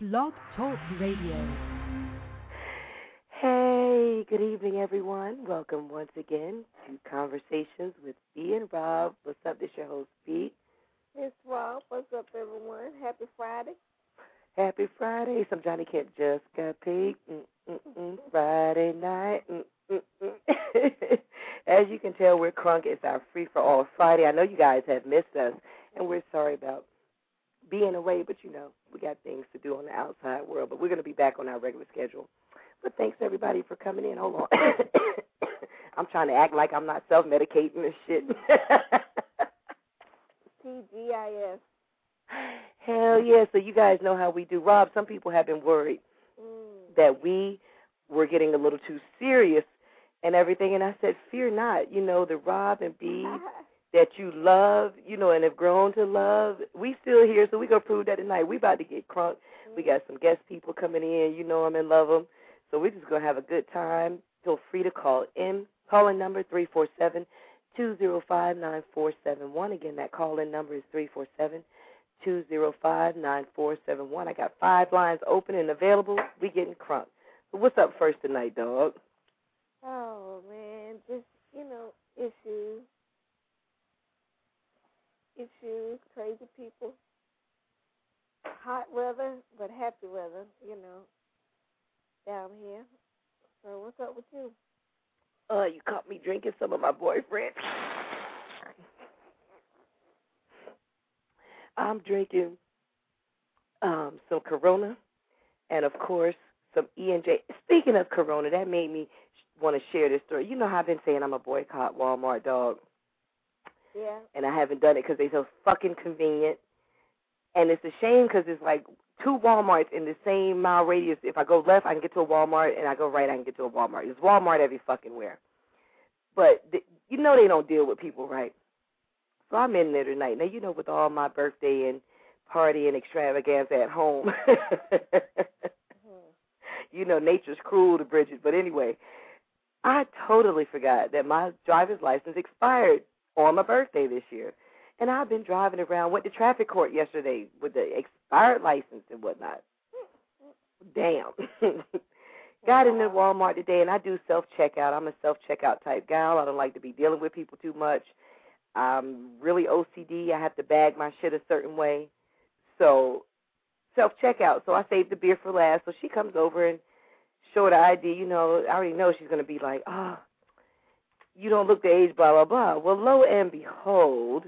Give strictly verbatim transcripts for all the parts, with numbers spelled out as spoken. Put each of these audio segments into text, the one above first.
Blog Talk Radio. Hey, good evening, everyone. Welcome once again to Conversations with B and Rob. What's up? This is your host, B. It's Rob. What's up, everyone? Happy Friday. Happy Friday. Some Johnny Kemp just got paid. Mm-mm-mm. Friday night. Mm-mm-mm. As you can tell, we're crunk. It's our free-for-all Friday. I know you guys have missed us, and we're sorry about being away, but, you know, we got things to do on the outside world. But we're going to be back on our regular schedule. But thanks, everybody, for coming in. Hold on. I'm trying to act like I'm not self-medicating and shit. T G I F. Hell yeah. So you guys know how we do. Rob, some people have been worried mm. that we were getting a little too serious and everything. And I said, fear not. You know, the Rob and B that you love, you know, and have grown to love, we still here. So we going to prove that tonight. We about to get crunk. Mm. We got some guest people coming in. You know them and love them. So we're just going to have a good time. Feel free to call in. Call-in number three four seven, two zero five, nine four seven one. Again, that call-in number is three four seven, two zero five, nine four seven one. I got five lines open and available. We getting crunk. So what's up first tonight, dog? Oh, man. Just, you know, issues. Issues, crazy people. Hot weather, but happy weather, you know. Down here. So what's up with you? Uh, you caught me drinking some of my boyfriend. I'm drinking um, some Corona and, of course, some E and J. Speaking of Corona, that made me want to share this story. You know how I've been saying I'm a boycott Walmart, dog? Yeah. And I haven't done it because they're so fucking convenient. And it's a shame because it's like two Walmarts in the same mile radius. If I go left, I can get to a Walmart, and I go right, I can get to a Walmart. There's Walmart every fucking where. But the, you know they don't deal with people right. So I'm in there tonight. Now, you know, with all my birthday and party and extravaganza at home, mm-hmm. you know, nature's cruel to Bridget. But anyway, I totally forgot that my driver's license expired on my birthday this year. And I've been driving around, went to traffic court yesterday with the expired license and whatnot. Damn. Got in the Walmart today, and I do self-checkout. I'm a self-checkout type gal. I don't like to be dealing with people too much. I'm really O C D. I have to bag my shit a certain way. So self-checkout. So I saved the beer for last. So she comes over and showed her I D. You know, I already know she's going to be like, oh, you don't look the age, blah, blah, blah. Well, lo and behold,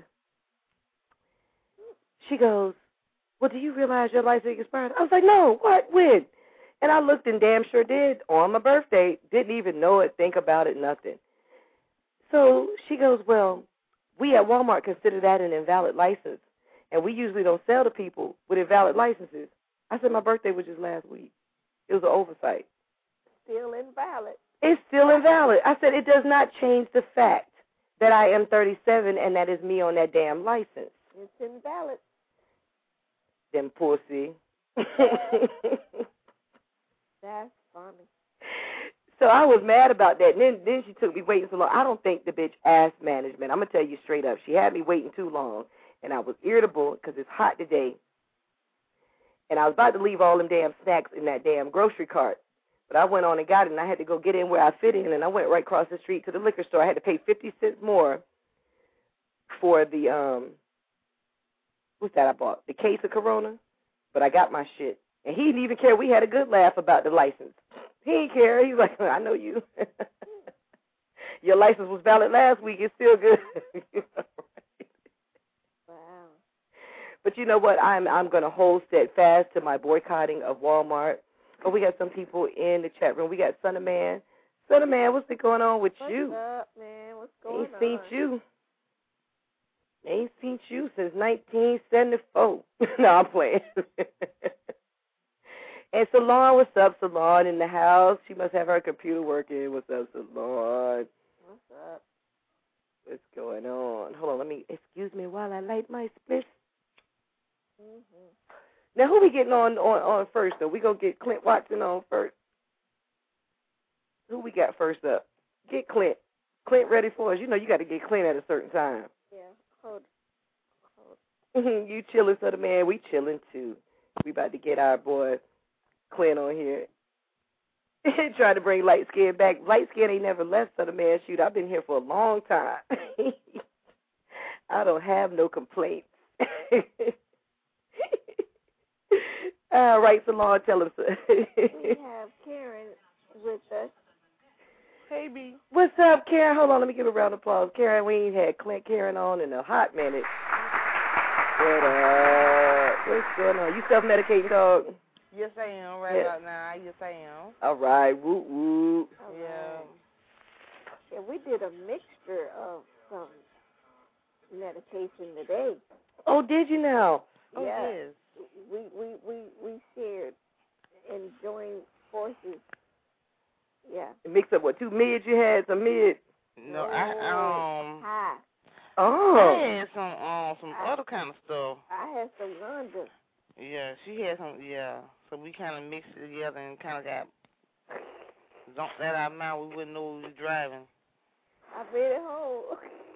she goes, well, do you realize your license expired? I was like, no, what, when? And I looked and damn sure did on my birthday. Didn't even know it, think about it, nothing. So she goes, well, we at Walmart consider that an invalid license, and we usually don't sell to people with invalid licenses. I said my birthday was just last week. It was an oversight. Still invalid. It's still invalid. I said it does not change the fact that I am thirty-seven and that is me on that damn license. It's invalid. Them pussy. That's funny. So I was mad about that. And then, then she took me waiting so long. I don't think the bitch asked management. I'm going to tell you straight up. She had me waiting too long, and I was irritable because it's hot today. And I was about to leave all them damn snacks in that damn grocery cart. But I went on and got it, and I had to go get in where I fit in, and I went right across the street to the liquor store. I had to pay fifty cents more for the, um, what's that I bought? The case of Corona. But I got my shit. And he didn't even care. We had a good laugh about the license. He didn't care. He was like, I know you. Your license was valid last week. It's still good. Wow. But you know what? I'm I'm going to hold steadfast to my boycotting of Walmart. Oh, we got some people in the chat room. We got Son of Man. Son of Man, what's going on with what's you? What's up, man? What's going Ain't on? seen you. Ain't seen you since nineteen seventy-four. No, I'm playing. And Salon, what's up, Salon, in the house? She must have her computer working. What's up, Salon? What's up? What's going on? Hold on, let me, excuse me while I light my spliff. Mm-hmm. Now, who we getting on, on, on first, though? We going to get Clint Watson on first. Who we got first up? Get Clint. Clint ready for us. You know you got to get Clint at a certain time. Yeah, hold Hold. You chilling, so the man, we chilling, too. We about to get our boy Quinn on here. Trying to bring light skin back. Light skin ain't never left, so the man, shoot, I've been here for a long time. I don't have no complaints. All right, Salon, tell him. We have Karen with us. Hey, B. What's up, Karen? Hold on, let me give a round of applause. Karen, we ain't had Clint Karen on in a hot minute. What up? What's going on? You self-medicating, dog? Yes, I am. Right Yeah. about now. Yes, I am. All right, whoop, whoop. All Yeah. right. Yeah, we did a mixture of some medication today. Oh, did you now? Oh, yeah. yes. We, we, we, we shared and joined forces. Yeah. Mix up what, two mids you had? Some mid? No, I um, Hi. Oh. I had some um some I- other kind of stuff. I had some Wonder. Yeah, she had some. Yeah, so we kind of mixed it together and kind of got dumped that out of mouth. We wouldn't know we was driving. I made it home.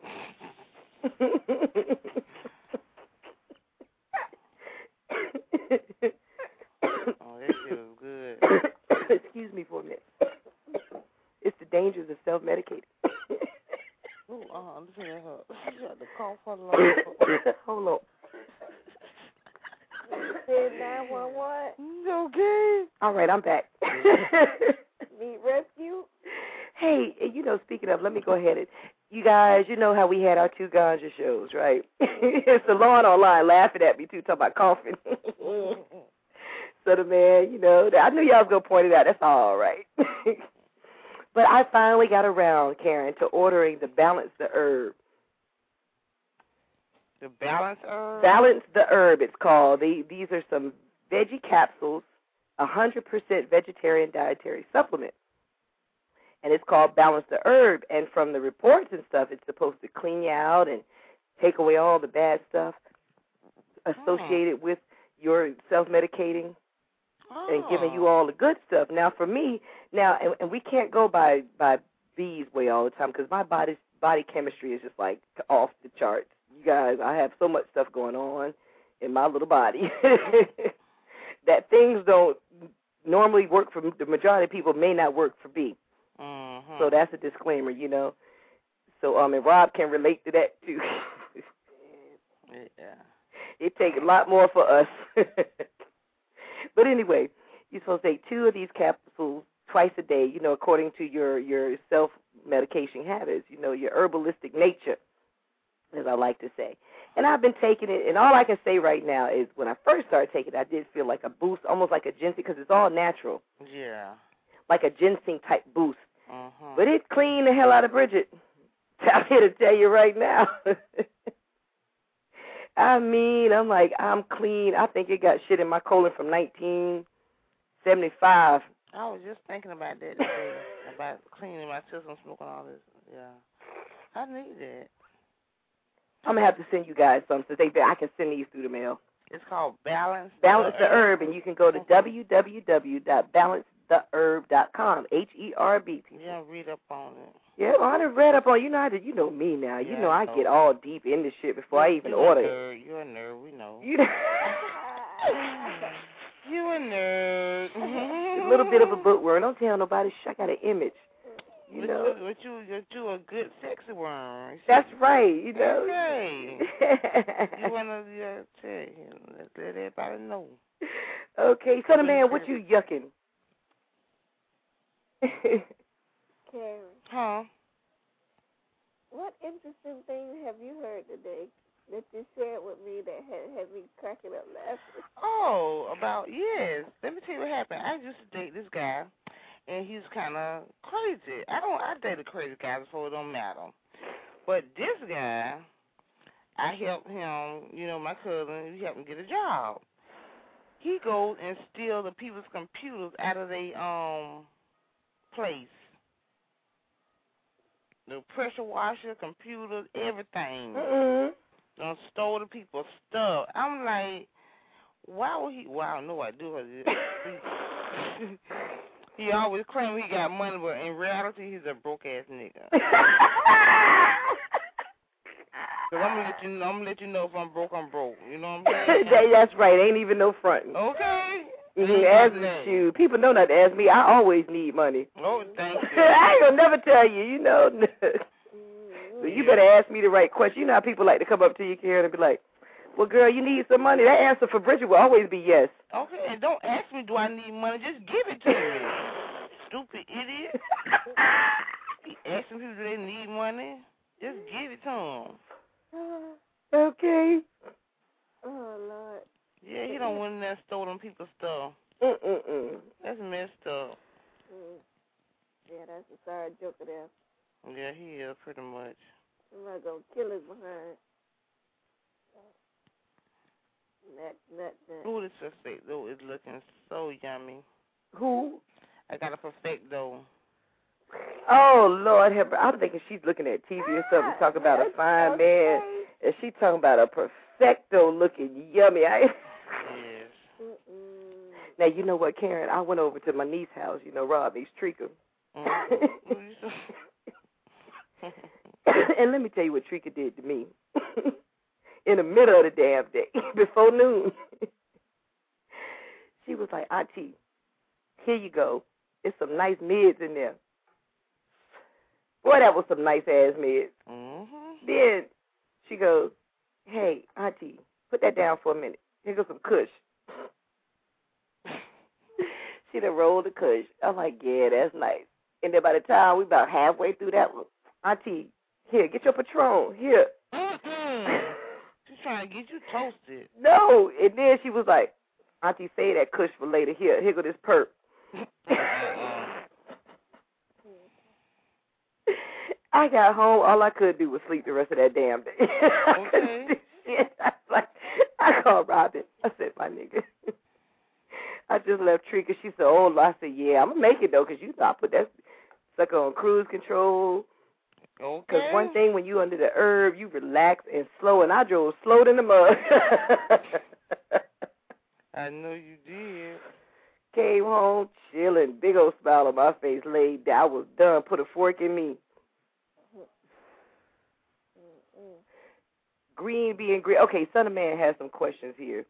Oh, that shit was good. Excuse me for a minute. It's the dangers of self-medicating. Ooh, uh, listen to her. She got the cough for the long. Hold on. Said nine one one. Okay. All right, I'm back. Meet rescue. Hey, you know, speaking of, let me go ahead and, you guys, you know how we had our two ganja shows, right? It's the Lord online laughing at me, too, talking about coughing. So the man, you know, I knew y'all was going to point it out. That's all right. But I finally got around, Karen, to ordering the Balance the Herb. The balance herb? Balance the Herb, it's called. The, these are some veggie capsules, one hundred percent vegetarian dietary supplement. And it's called Balance the Herb. And from the reports and stuff, it's supposed to clean you out and take away all the bad stuff associated oh. with your self-medicating oh. and giving you all the good stuff. Now, for me, now, and, and we can't go by, by B's way all the time because my body's, body chemistry is just like off the charts. You guys, I have so much stuff going on in my little body that things don't normally work for the majority of people may not work for B. Mm-hmm. So that's a disclaimer, you know. So um, and Rob can relate to that too. Yeah. It takes a lot more for us. But anyway, you're supposed to take two of these capsules twice a day, you know, according to your, your self-medication habits, you know, your herbalistic nature, as I like to say. And I've been taking it, and all I can say right now is when I first started taking it, I did feel like a boost, almost like a ginseng, because it's all natural. Yeah. Like a ginseng-type boost. Uh-huh. But it cleaned the hell out of Bridget. I'm here to tell you right now. I mean, I'm like, I'm clean. I think it got shit in my colon from nineteen seventy-five. I was just thinking about that today, about cleaning my system, smoking all this. Yeah. I need that. I'm going to have to send you guys some so they, I can send these through the mail. It's called Balance. Balance the Herb, and you can go to w w w dot balance the herb dot com, H E R B. Yeah, read up on it. Yeah, well, I done read up on you know, you know me now. You yeah, know I, I get all deep in this shit before I even You're order a it. nerd. You're a nerd, we know. You know. You a nerd. A little bit of a bookworm. Don't tell nobody. Shh, I got an image. You but know. You, but you, you're, you're a good sexy worm. That's right. You know. Okay. You wanna uh, tell you, let, let everybody know. Okay, son of man, what you yucking? Karen. Huh? What interesting thing have you heard today that you shared with me that had, had me cracking up laughing? Oh, about, yes. Let me tell you what happened. I used to date this guy, and he's kind of crazy. I don't, I dated crazy guys before, it don't matter. But this guy, I helped him, you know, my cousin, we helped him get a job. He goes and steals the people's computers out of their um place. The pressure washer, computers, everything. Mm-mm. Don't stole the people's stuff. I'm like, why would he? Well, I don't know what I do. He, he always claims he got money, but in reality, he's a broke ass nigga. Cause I'm gonna let you know. I'm gonna let you know if I'm broke. I'm broke. You know what I'm saying? that, that's right. Ain't even no fronting. Okay. Mm-hmm. Ask me, shoot. People know not to ask me. I always need money. Oh, thank you. I ain't gonna never tell you. You know. So you better ask me the right question. You know how people like to come up to you, Karen, and be like, "Well, girl, you need some money." That answer for Bridget will always be yes. Okay, and don't ask me, do I need money? Just give it to me. Stupid idiot. He asking people, do they need money? Just give it to them. Okay. Oh, Lord. Yeah, he don't went in there and stole them people's stuff. Mm-mm-mm. That's messed up. Mm. Yeah, that's a sorry joker there. Yeah, he is, pretty much. Somebody gonna kill his behind. Nut, nut, nut. Ooh, this perfecto is looking so yummy. Who? I got a perfecto. Oh, Lord, have I'm thinking she's looking at T V or something, talking about a fine man, and she talking about a perfecto looking yummy. I, Yes. Mm-mm. Now, you know what, Karen? I went over to my niece's house, you know, Robbie's Trika. Mm-hmm. And let me tell you what Trika did to me. In the middle of the damn day, before noon. She was like, Auntie, here you go. There's some nice mids in there. Boy, that was some nice-ass mids. Mm-hmm. Then she goes, hey, Auntie, put that down for a minute. Here goes some kush. She done rolled the kush. I'm like, yeah, that's nice. And then by the time we about halfway through that one, Auntie, here, get your Patron. Here. Mm-mm. She's trying to get you toasted. No. And then she was like, Auntie, say that kush for later. Here, here go this perp. I got home. All I could do was sleep the rest of that damn day. Okay. Shit. I was like, I called Robin. I said, my nigga. I just left Trika. She said, oh, I said, yeah, I'm going to make it, though, because you thought I put that sucker on cruise control. Okay. Because one thing, when you under the herb, you relax and slow, and I drove slow in the mud. I know you did. Came home, chilling, big old smile on my face, laid down. I was done, put a fork in me. Green being green. Okay, Son of Man has some questions here.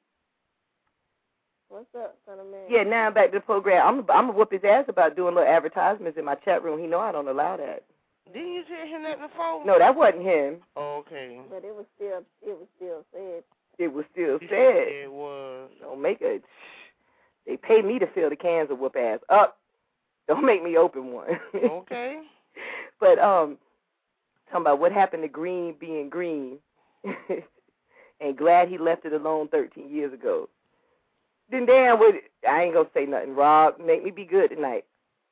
What's up, Son of Man? Yeah, now I'm back to the program. I'm I'm gonna whoop his ass about doing little advertisements in my chat room. He know I don't allow that. Didn't you tell him that before? No, that wasn't him. Okay. But it was still, it was still said. It was still You said. It was. Don't make it. They pay me to fill the cans of whoop ass up. Don't make me open one. Okay. But um, talking about what happened to green being green, and glad he left it alone thirteen years ago. Then damn with it. I ain't gonna say nothing. Rob, make me be good tonight.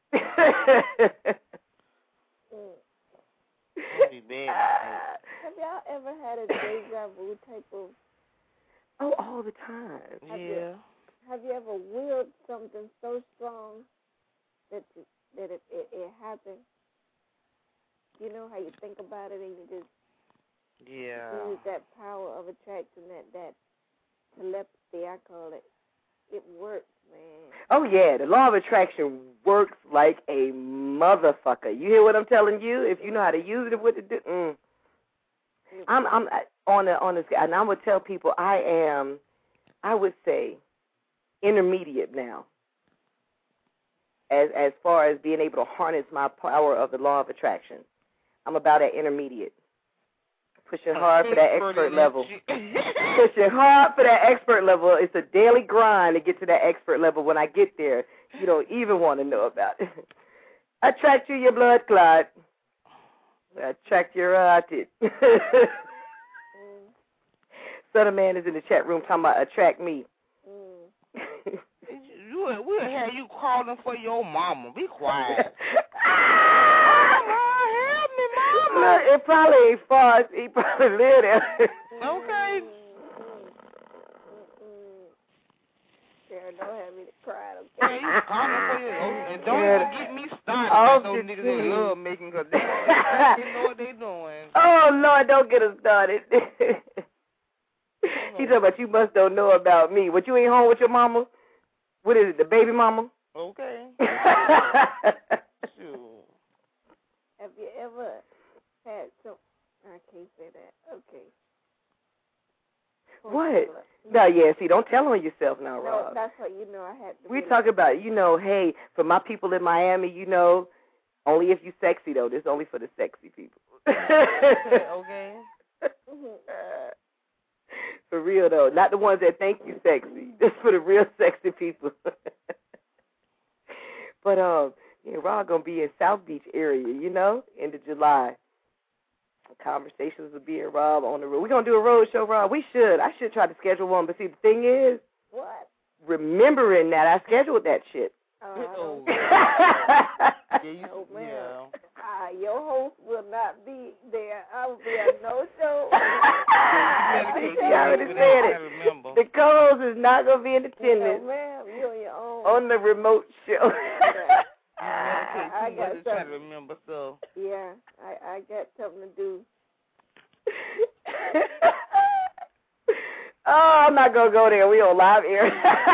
Mm. Be bad. Have y'all ever had a deja vu type of? Oh, all the time. Have Yeah. You, have you ever willed something so strong that you, that it, it it happened? You know how you think about it and you just Yeah. use that power of attraction, that that telepathy, I call it. It works, man. Oh yeah, the law of attraction works like a motherfucker. You hear what I'm telling you? If you know how to use it, what to do. Mm. I'm I'm on the on this, and I would tell people I am, I would say, intermediate now. As as far as being able to harness my power of the law of attraction, I'm about at intermediate. Pushing hard for that expert level. Pushing hard for that expert level. It's a daily grind to get to that expert level. When I get there, you don't even want to know about it. Attract you, your blood clot. Attract your rotted. Mm. Son of Man is in the chat room talking about attract me. Mm. You, we'll have you calling for your mama. Be quiet. Look, it probably ain't far. He probably live there. Okay. Sarah, don't have me to cry. Yeah, Okay. you calling for your, oh, and don't Yeah. even get me started Oh, about those just niggas in kidding. love making, because they, they, they know what they doing. Oh, Lord, don't get us started. He talking about you must don't know about me. What, you ain't home with your mama? What is it, the baby mama? Okay. Shoot. Have you ever had some I can't say that. Okay. What? No, yeah, see, don't tell on yourself now, No, Rob. that's what you know I had to We really- talk about, you know, hey, for my people in Miami, you know, only if you sexy, though. This is only for the sexy people. Okay. For real, though. Not the ones that think you sexy. Just for the real sexy people. But, um, yeah, Rob going to be in South Beach area, you know, end of July. Conversations with B and Rob on the road. We're going to do a road show, Rob. We should. I should try to schedule one. But, see, the thing is, what? Remembering that, I scheduled that shit. Oh, yeah, you, oh, man. yeah. Uh, your host will not be there. I will be a no-show. You already said it. The co-host is not going to be in attendance. No, ma'am. You're on your own. On the remote show. I, I got something. Try to remember, so. Yeah, I, I got something to do. Oh, I'm not going to go there. We on live air.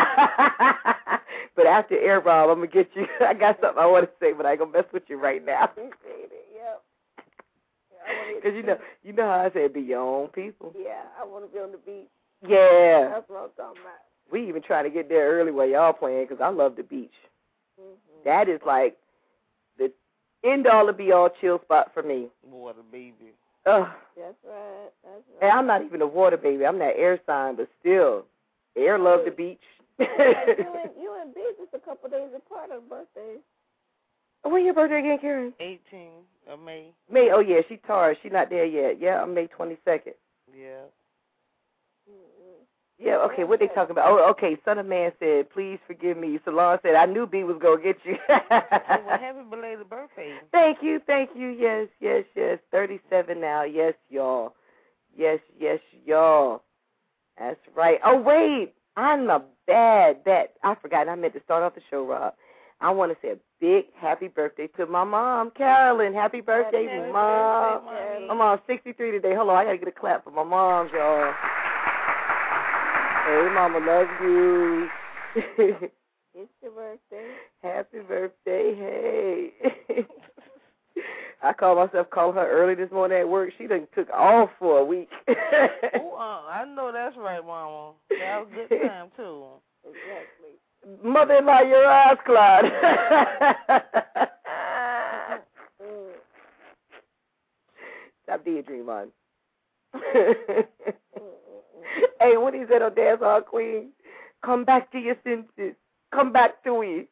But after air, Rob, I'm going to get you. I got something I want to say, but I ain't going to mess with you right now. Appreciate it, yep. Because you know, you know how I said be your own people. Yeah, I want to be on the beach. Yeah. That's what I'm talking about. We even try to get there early while y'all playing because I love the beach. Mm-hmm. That is like the end-all to be-all chill spot for me. Water baby. Ugh. That's right. That's right. And I'm not even a water baby. I'm that air sign, but still, air love the beach. Yeah, you and you and B just a couple days apart on birthdays. When your birthday again, Karen? eighteenth of May. May. Oh yeah, she Taurus. She not there yet. Yeah, I'm May twenty-second. Yeah. Mm-hmm. Yeah. Okay. What they talking about? Oh, okay. Son of Man said, "Please forgive me." Salon said, "I knew B was gonna get you." Oh, well, happy belated birthday. Thank you. Thank you. Yes. Yes. Yes. thirty-seven now. Yes, y'all. Yes. Yes, y'all. That's right. Oh wait, I'm a bad bet. I forgot. I meant to start off the show, Rob. I want to say a big happy birthday to my mom, Carolyn. Happy birthday, Happy Mom. birthday, My mom's sixty-three today. Hold on, I got to get a clap for my mom, y'all. Hey, Mama, love you. It's your birthday. Happy birthday, hey. I called myself calling her early this morning at work. She done took off for a week. Oh, uh, I know that's right, Mama. That was a good time, too. Exactly. Mother-in-law, your eyes, Claude. Mm. Stop daydream on. Hey, what he said on Dance Hall Queen? Come back to your senses. Come back to me.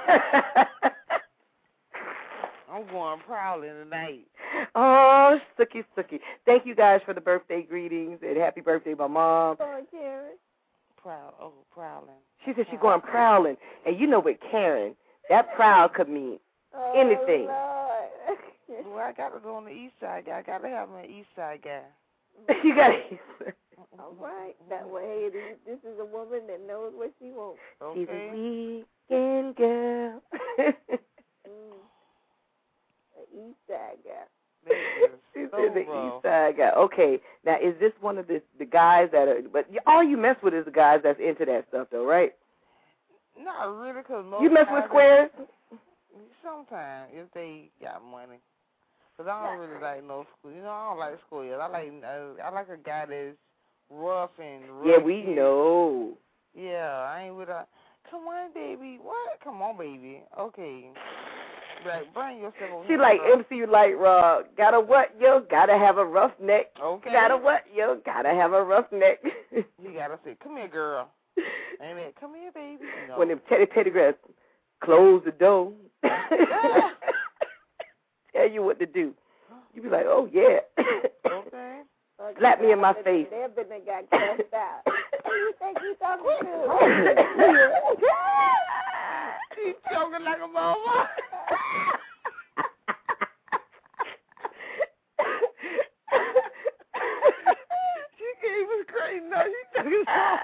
I'm going prowling tonight. Oh, Sookie, Sookie. Thank you guys for the birthday greetings and happy birthday, my mom. Oh, Karen. Proud, oh, prowling. She said she's going prowling. And you know with Karen, that prowl could mean Oh, anything. Lord. Well, I got to go on the east side guy. I got to have an east side guy. You got to. All right. That way, this, this is a woman that knows what she wants. Okay. She's a weekend girl. Mm. The east side guy. She So said the rough. east side guy. Okay, now is this one of the the guys that are? But all you mess with is the guys that's into that stuff, though, right? Not really, because most You mess with guys- squares? Sometimes, if they got money. Because I don't really like no school. You know, I don't like squares. I like uh, I like a guy that's rough and rugged. Yeah, we know. Yeah, I ain't with a. Come on, baby. What? Come on, baby. Okay. Like, bring yourself over She here, like girl. M C Light Rock. Gotta what, yo? Gotta have a rough neck. Okay. Gotta what, yo? Gotta have a rough neck. You gotta say, come here, girl. Ain't it? Come here, baby. No. When them Teddy Pettigrews close the door, tell you what to do. You be like, oh yeah. Okay. Okay, Slap me in my I've face. been- They've been and got cussed out. Who you think you talking to? She's choking like a mama. She gave us crazy. No, she took us off.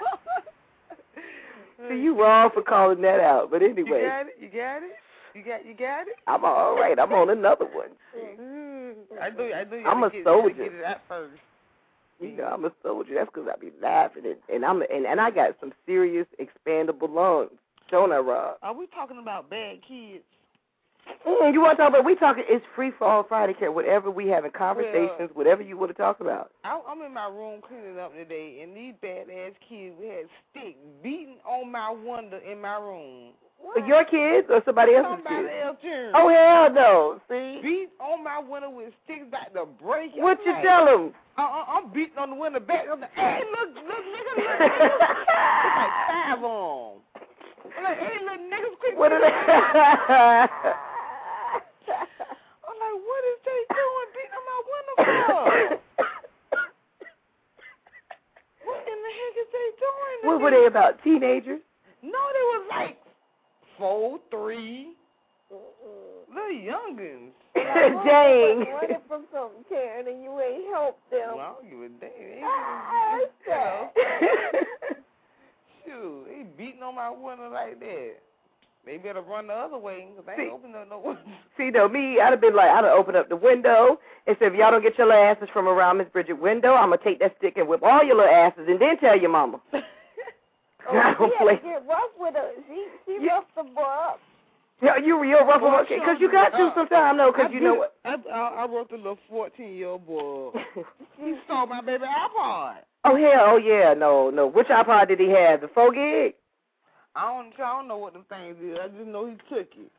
So you wrong for calling that out, but anyway. You got it? You got it? You got you got it? I'm all right. I'm on another one. I knew I knew you I'm had a to get, soldier. Get it out first. You know, I'm a soldier. That's because I be laughing, and, and I'm and, and I got some serious expandable lungs. Don't I, Rob? Are we talking about bad kids? Mm, you want to talk about? We talking. It's free for all Friday, care. Whatever we having conversations, well, whatever you want to talk about. I, I'm in my room cleaning up today, and these badass kids we had stick beating on my window in my room. What? Your kids or somebody else's somebody kids? Else turn. Oh hell no! See, beat on my window with sticks back to break. What you like, tell them? Uh, uh, I'm beating on the window back. I'm like, hey, look, look, nigga, look, nigga. It's like five on. I'm like, hey, little niggas, quick. What are they? I'm like, what is they doing beating on my window for? What in the heck is they doing? What were they about? Teenagers? No, they was like four, three, Mm-mm. little youngins. Dang. Running from something, Karen, and you ain't helped them. Well, I don't give a damn. Ah, They Shoot, they beating on my window like that. They better run the other way, because I ain't opening up no window. See, though, me, I'd have been like, I'd have opened up the window and said, if y'all don't get your little asses from around Miss Bridget's window, I'm going to take that stick and whip all your little asses and then tell your mama. Oh, I don't she play. Had to get rough with her. She, she yeah. roughed the boy up. Yeah, you real rough well, with her, because you got to uh, sometimes, though, because you know what? I, I, I wrote the little fourteen-year-old boy. He stole my baby iPod. Oh, hell, oh, yeah, no, no. Which iPod did he have? The four gig? I don't, I don't know what them things is. I just know he took it.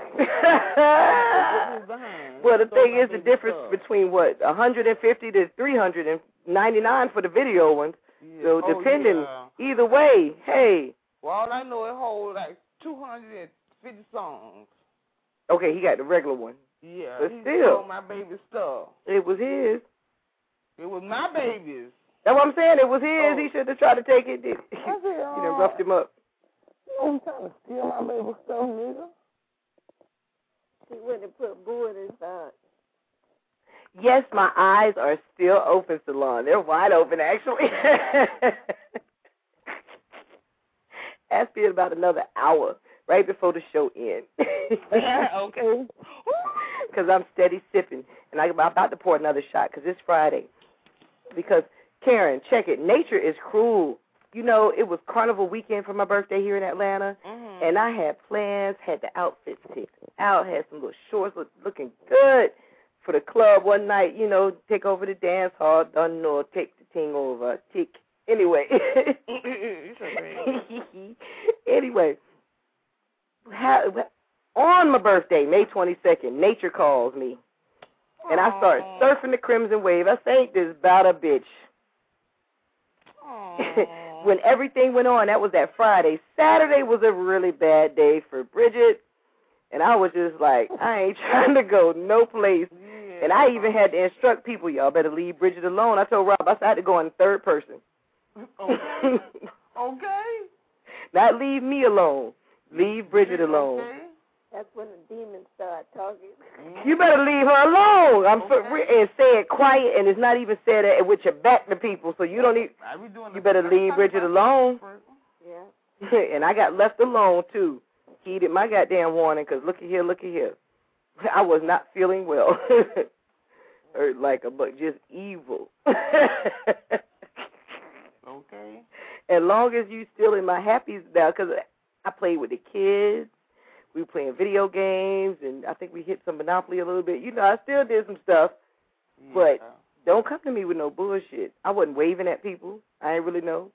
Well, the thing is, the difference stuff. between, what, one hundred fifty to three hundred ninety-nine for the video ones. Yeah. So, oh, depending, yeah. either way, hey. Well, all I know it holds like two hundred fifty songs. Okay, he got the regular one. Yeah, but he still. stole my baby's stuff. It was his. It was my baby's. That's what I'm saying. It was his. Oh. He should have tried to take it. Did he? I said, uh, you know, roughed him up. You trying to steal my baby's stuff, nigga? He went and put boo in his eye. Yes, my eyes are still open, Salon. They're wide open, actually. Ask me in about another hour, right before the show ends. Okay. Because I'm steady sipping, and I'm about to pour another shot because it's Friday. Because, Karen, check it. Nature is cruel. You know, it was Carnival weekend for my birthday here in Atlanta, mm-hmm. and I had plans, had the outfits picked out, had some little shorts look, looking good for the club one night, you know, take over the dance hall, done know, take the thing over, tick. Anyway. Anyway, how, on my birthday, May twenty-second, nature calls me, and I start surfing the Crimson Wave. I think this about a bitch. When everything went on, that was that Friday. Saturday was a really bad day for Bridget, and I was just like, I ain't trying to go no place. Yeah. And I even had to instruct people, y'all better leave Bridget alone. I told Rob, I said I had to go in third person. Okay. Okay. Not leave me alone. Leave Bridget alone. Okay. That's when the demons start talking. You better leave her alone. I'm okay. so, and say it quiet, and it's not even said it with your back to people, so you don't need. You better leave Bridget alone. Yeah. And I got left alone too. Heeded my goddamn warning, cause look at here, look at here. I was not feeling well, or like a but just evil. Okay. As long as you still in my happies now, cause I played with the kids. We were playing video games, and I think we hit some Monopoly a little bit. You know, I still did some stuff, yeah. but don't come to me with no bullshit. I wasn't waving at people. I ain't really know.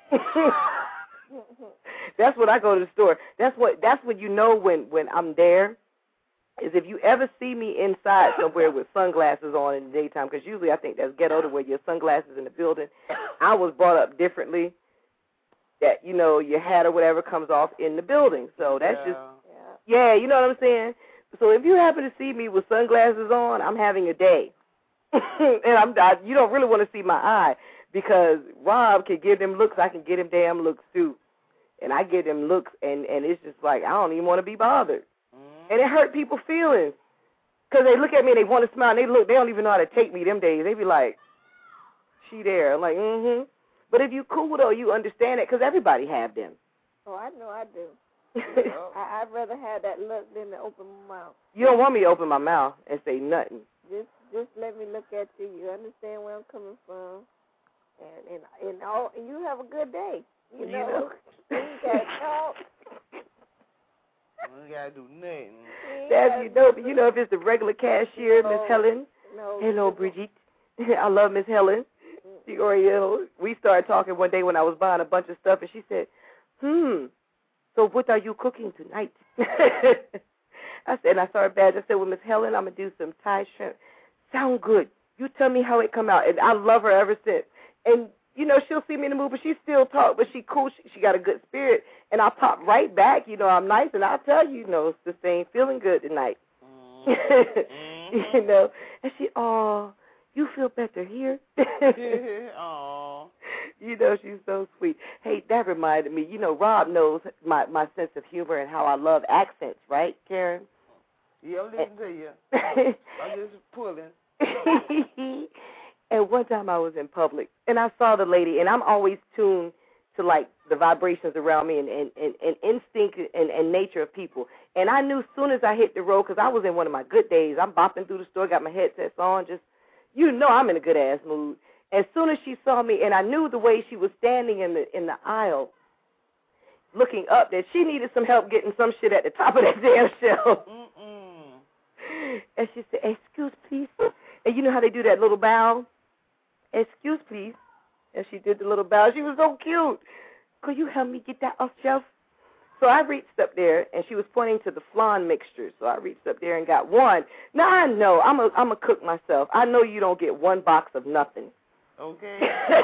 That's when I go to the store. That's what. That's when you know when, when I'm there, is if you ever see me inside somewhere with sunglasses on in the daytime, because usually I think that's ghetto to wear your sunglasses in the building. I was brought up differently. That, you know, your hat or whatever comes off in the building. So that's yeah. just, yeah, you know what I'm saying? So if you happen to see me with sunglasses on, I'm having a day. And I'm I, you don't really want to see my eye, because Rob can give them looks, I can get him damn looks too. And I get them looks, and, and it's just like, I don't even want to be bothered. Mm-hmm. And it hurt people's feelings, because they look at me and they want to smile, and they look, they don't even know how to take me them days. They be like, she there. I'm like, mm-hmm. But if you cool, though, you understand it, because everybody have them. Oh, I know I do. I, I'd rather have that look than to open my mouth. You don't want me to open my mouth and say nothing. Just just let me look at you. You understand where I'm coming from. And and, and, all, and you have a good day. You, you know? know? You got to talk. ain't gotta do nothing. That's, you know, you know, if it's the regular cashier, No. Miss Helen. No. Hello, Bridget. I love Miss Helen. She Oriental. We started talking one day when I was buying a bunch of stuff, and she said, hmm, so what are you cooking tonight? I said, and I started bad. I said, well, Miss Helen, I'm going to do some Thai shrimp. Sound good. You tell me how it come out. And I love her ever since. And, you know, she'll see me in the movie, but she still talk, but she cool. She, she got a good spirit. And I pop right back. You know, I'm nice, and I'll tell you, you know, it's the same feeling good tonight. Mm-hmm. You know, and she, oh, you feel better here? Oh. You know, she's so sweet. Hey, that reminded me, you know, Rob knows my, my sense of humor and how I love accents, right, Karen? Yeah, I'm listening to you. I'm just pulling. And one time I was in public, and I saw the lady, and I'm always tuned to, like, the vibrations around me and, and, and, and instinct and, and nature of people. And I knew as soon as I hit the road, because I was in one of my good days, I'm bopping through the store, got my headsets on, just, you know I'm in a good-ass mood. As soon as she saw me, and I knew the way she was standing in the in the aisle, looking up, that she needed some help getting some shit at the top of that damn shelf. Mm-mm. And she said, excuse, please. And you know how they do that little bow? Excuse, please. And she did the little bow. She was so cute. Could you help me get that off shelf? So I reached up there, and she was pointing to the flan mixture. So I reached up there and got one. Now, I know. I'm a, I'm a cook myself. I know you don't get one box of nothing. Okay.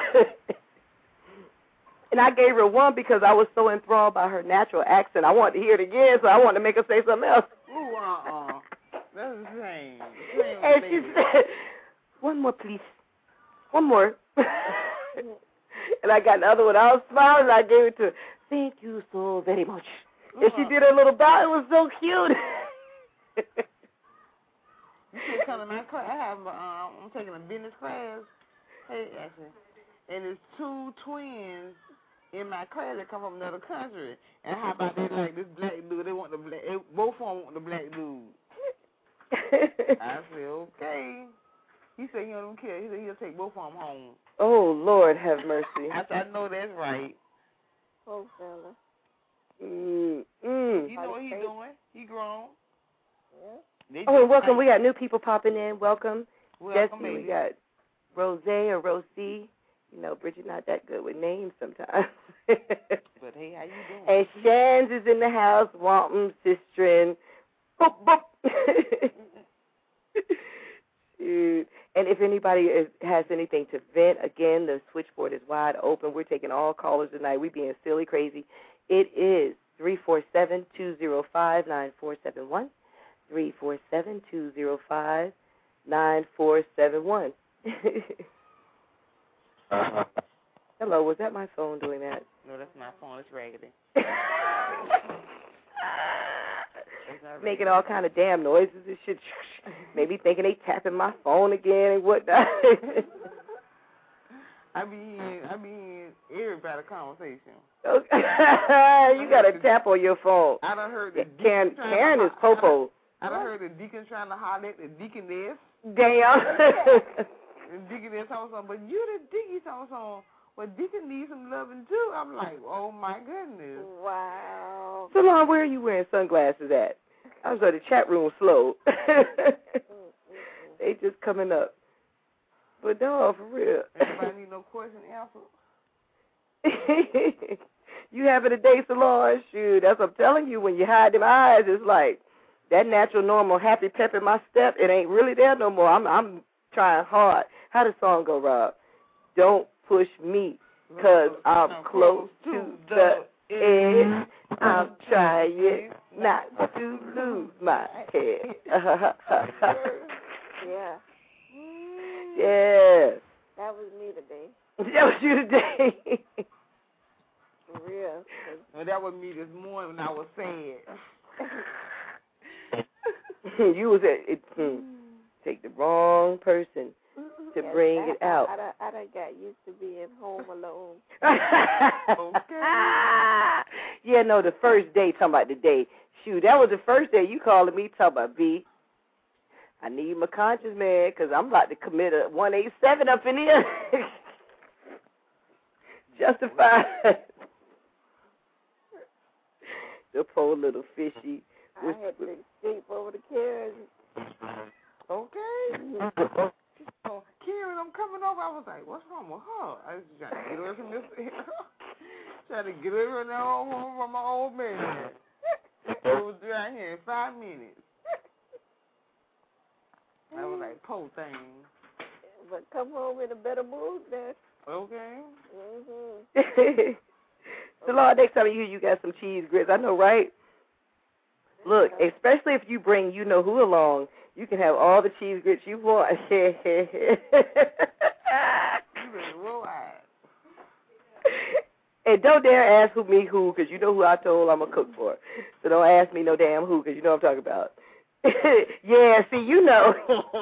And I gave her one because I was so enthralled by her natural accent. I wanted to hear it again, so I wanted to make her say something else. Ooh, uh-uh. That's the same. same And baby. she said, one more, please. One more. And I got another one. I was smiling, and I gave it to her. Thank you so very much. Uh-huh. And she did her little bow. It was so cute. You should come to my class. I have, um, I'm taking a business class. Hey, actually, and it's two twins in my class that come from another country. And how about they like this black dude? They want the black. They, both of them want the black dude. I said, okay. He said he don't care. He said he'll take both of them home. Oh, Lord, have mercy. I said, I know that's right. Oh, fella. Mm, mm. You know what he's doing? He grown. Yeah. Oh, and welcome. We got new people popping in. Welcome. Welcome, Jesse, baby. we got Rose or Rosie. You know, Bridget not that good with names sometimes. But, hey, how you doing? And Shans is in the house. Walton, Sistrin. Boop, boop. Shoot. And if anybody is, has anything to vent, again, the switchboard is wide open. We're taking all callers tonight. We're being silly crazy. It is three four seven, two zero five, nine four seven one, three four seven, two zero five, nine four seven one. uh-huh. Hello, was that my phone doing that? No, that's my phone. It's raggedy. Making all kind of damn noises and shit. Maybe thinking they tapping my phone again and whatnot. I mean, I mean, everybody conversation. Okay. You got to tap on your phone. I done heard the Karen, Karen is popo. I done heard the deacon trying to holler at the deaconess. Damn. The deaconess told something, but you the deacon told something. Well, deacon needs some loving too. I'm like, oh my goodness. Wow. Salon, where are you wearing sunglasses at? I was at the chat room slow. They just coming up. But no, for real. Everybody need no question answer. You having a day, Salon? Shoot, that's what I'm telling you. When you hide them eyes, it's like that natural, normal, happy pep in my step. It ain't really there no more. I'm, I'm trying hard. How does the song go, Rob? Don't push me, because I'm close to the edge. I'm trying not to lose my head. Yeah. Yeah. That was me today. That was you today. For real. Well, that was me this morning when I was sad. You was at it. Hmm, take the wrong person to Yes, bring I, it out. I, I, done, I done got used to being home alone. Okay. Yeah, no, the first day, talking about the day. Shoot, that was the first day you calling me, talking about, B, I need my conscience, man, because I'm about to commit a one eighty-seven up in here. Justified. The poor little fishy. I had to escape over to Karen. Okay. Oh, Karen, I'm coming over. I was like, what's wrong with her? I was trying to get away from this. Trying to get away from that old woman from my old man. It was right here in five minutes. I was like, poor thing. But come home in a better mood then. Okay. Mm-hmm. So, Lord, next time you hear you got some cheese grits, I know, right? Look, especially if you bring you know who along, you can have all the cheese grits you want. You been real eyed. And don't dare ask who me who, because you know who I told I'm going to cook for. So don't ask me no damn who, because you know what I'm talking about. Yeah, see, you know.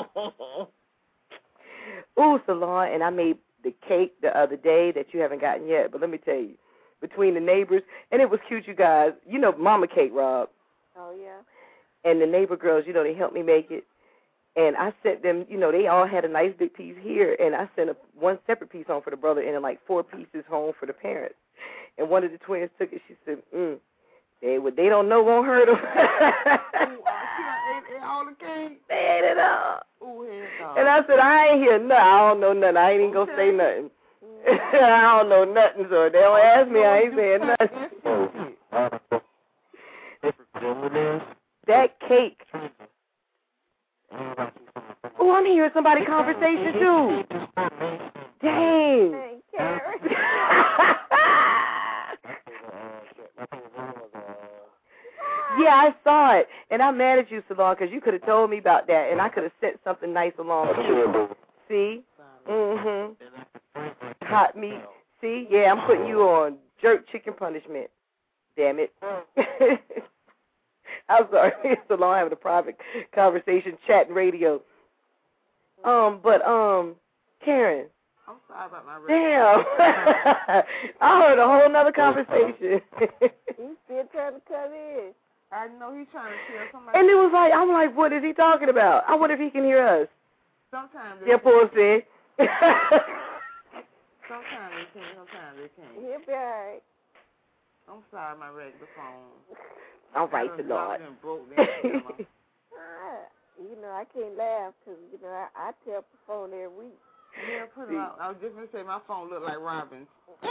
Ooh, Salon, and I made the cake the other day that you haven't gotten yet, but let me tell you, between the neighbors, and it was cute, you guys. You know Mama Cake, Rob. Oh, yeah. And the neighbor girls, you know, they helped me make it. And I sent them, you know, they all had a nice big piece here, and I sent a, one separate piece home for the brother and then like four pieces home for the parents. And one of the twins took it. She said, mm, they, what they don't know won't hurt them. Ooh, uh, she ate all the cake. They ate it all. Ooh, hell. And I said, I ain't hear nothing. I don't know nothing. I ain't even Okay. going to say nothing. I don't know nothing, so if they don't ask me, I ain't saying nothing. That cake. Oh, I'm hearing somebody's conversation, too. Dang. Hey, Karen. Yeah, I saw it. And I'm mad at you, Salon, because you could have told me about that, and I could have sent something nice along, too. See? Mm-hmm. Hot meat. See? Yeah, I'm putting you on jerk chicken punishment. Damn it. I'm sorry. Salon having a private conversation, chatting radio. Um, but, um, Karen. I'm sorry about my radio. Damn. I heard a whole nother conversation. He's still trying to cut in. I know he's trying to tell somebody. And it was like, I'm like, what is he talking about? I wonder if he can hear us. Sometimes Yeah, pussy. Sometimes they can, sometimes they can't. He'll be all right. I'm sorry, my regular phone. All right, I done Lord. dropped and broke that camera. Ah, you know, I can't laugh because, you know, I, I tell the phone every week. Yeah, put it out. I was just going to say my phone looked like Robin's.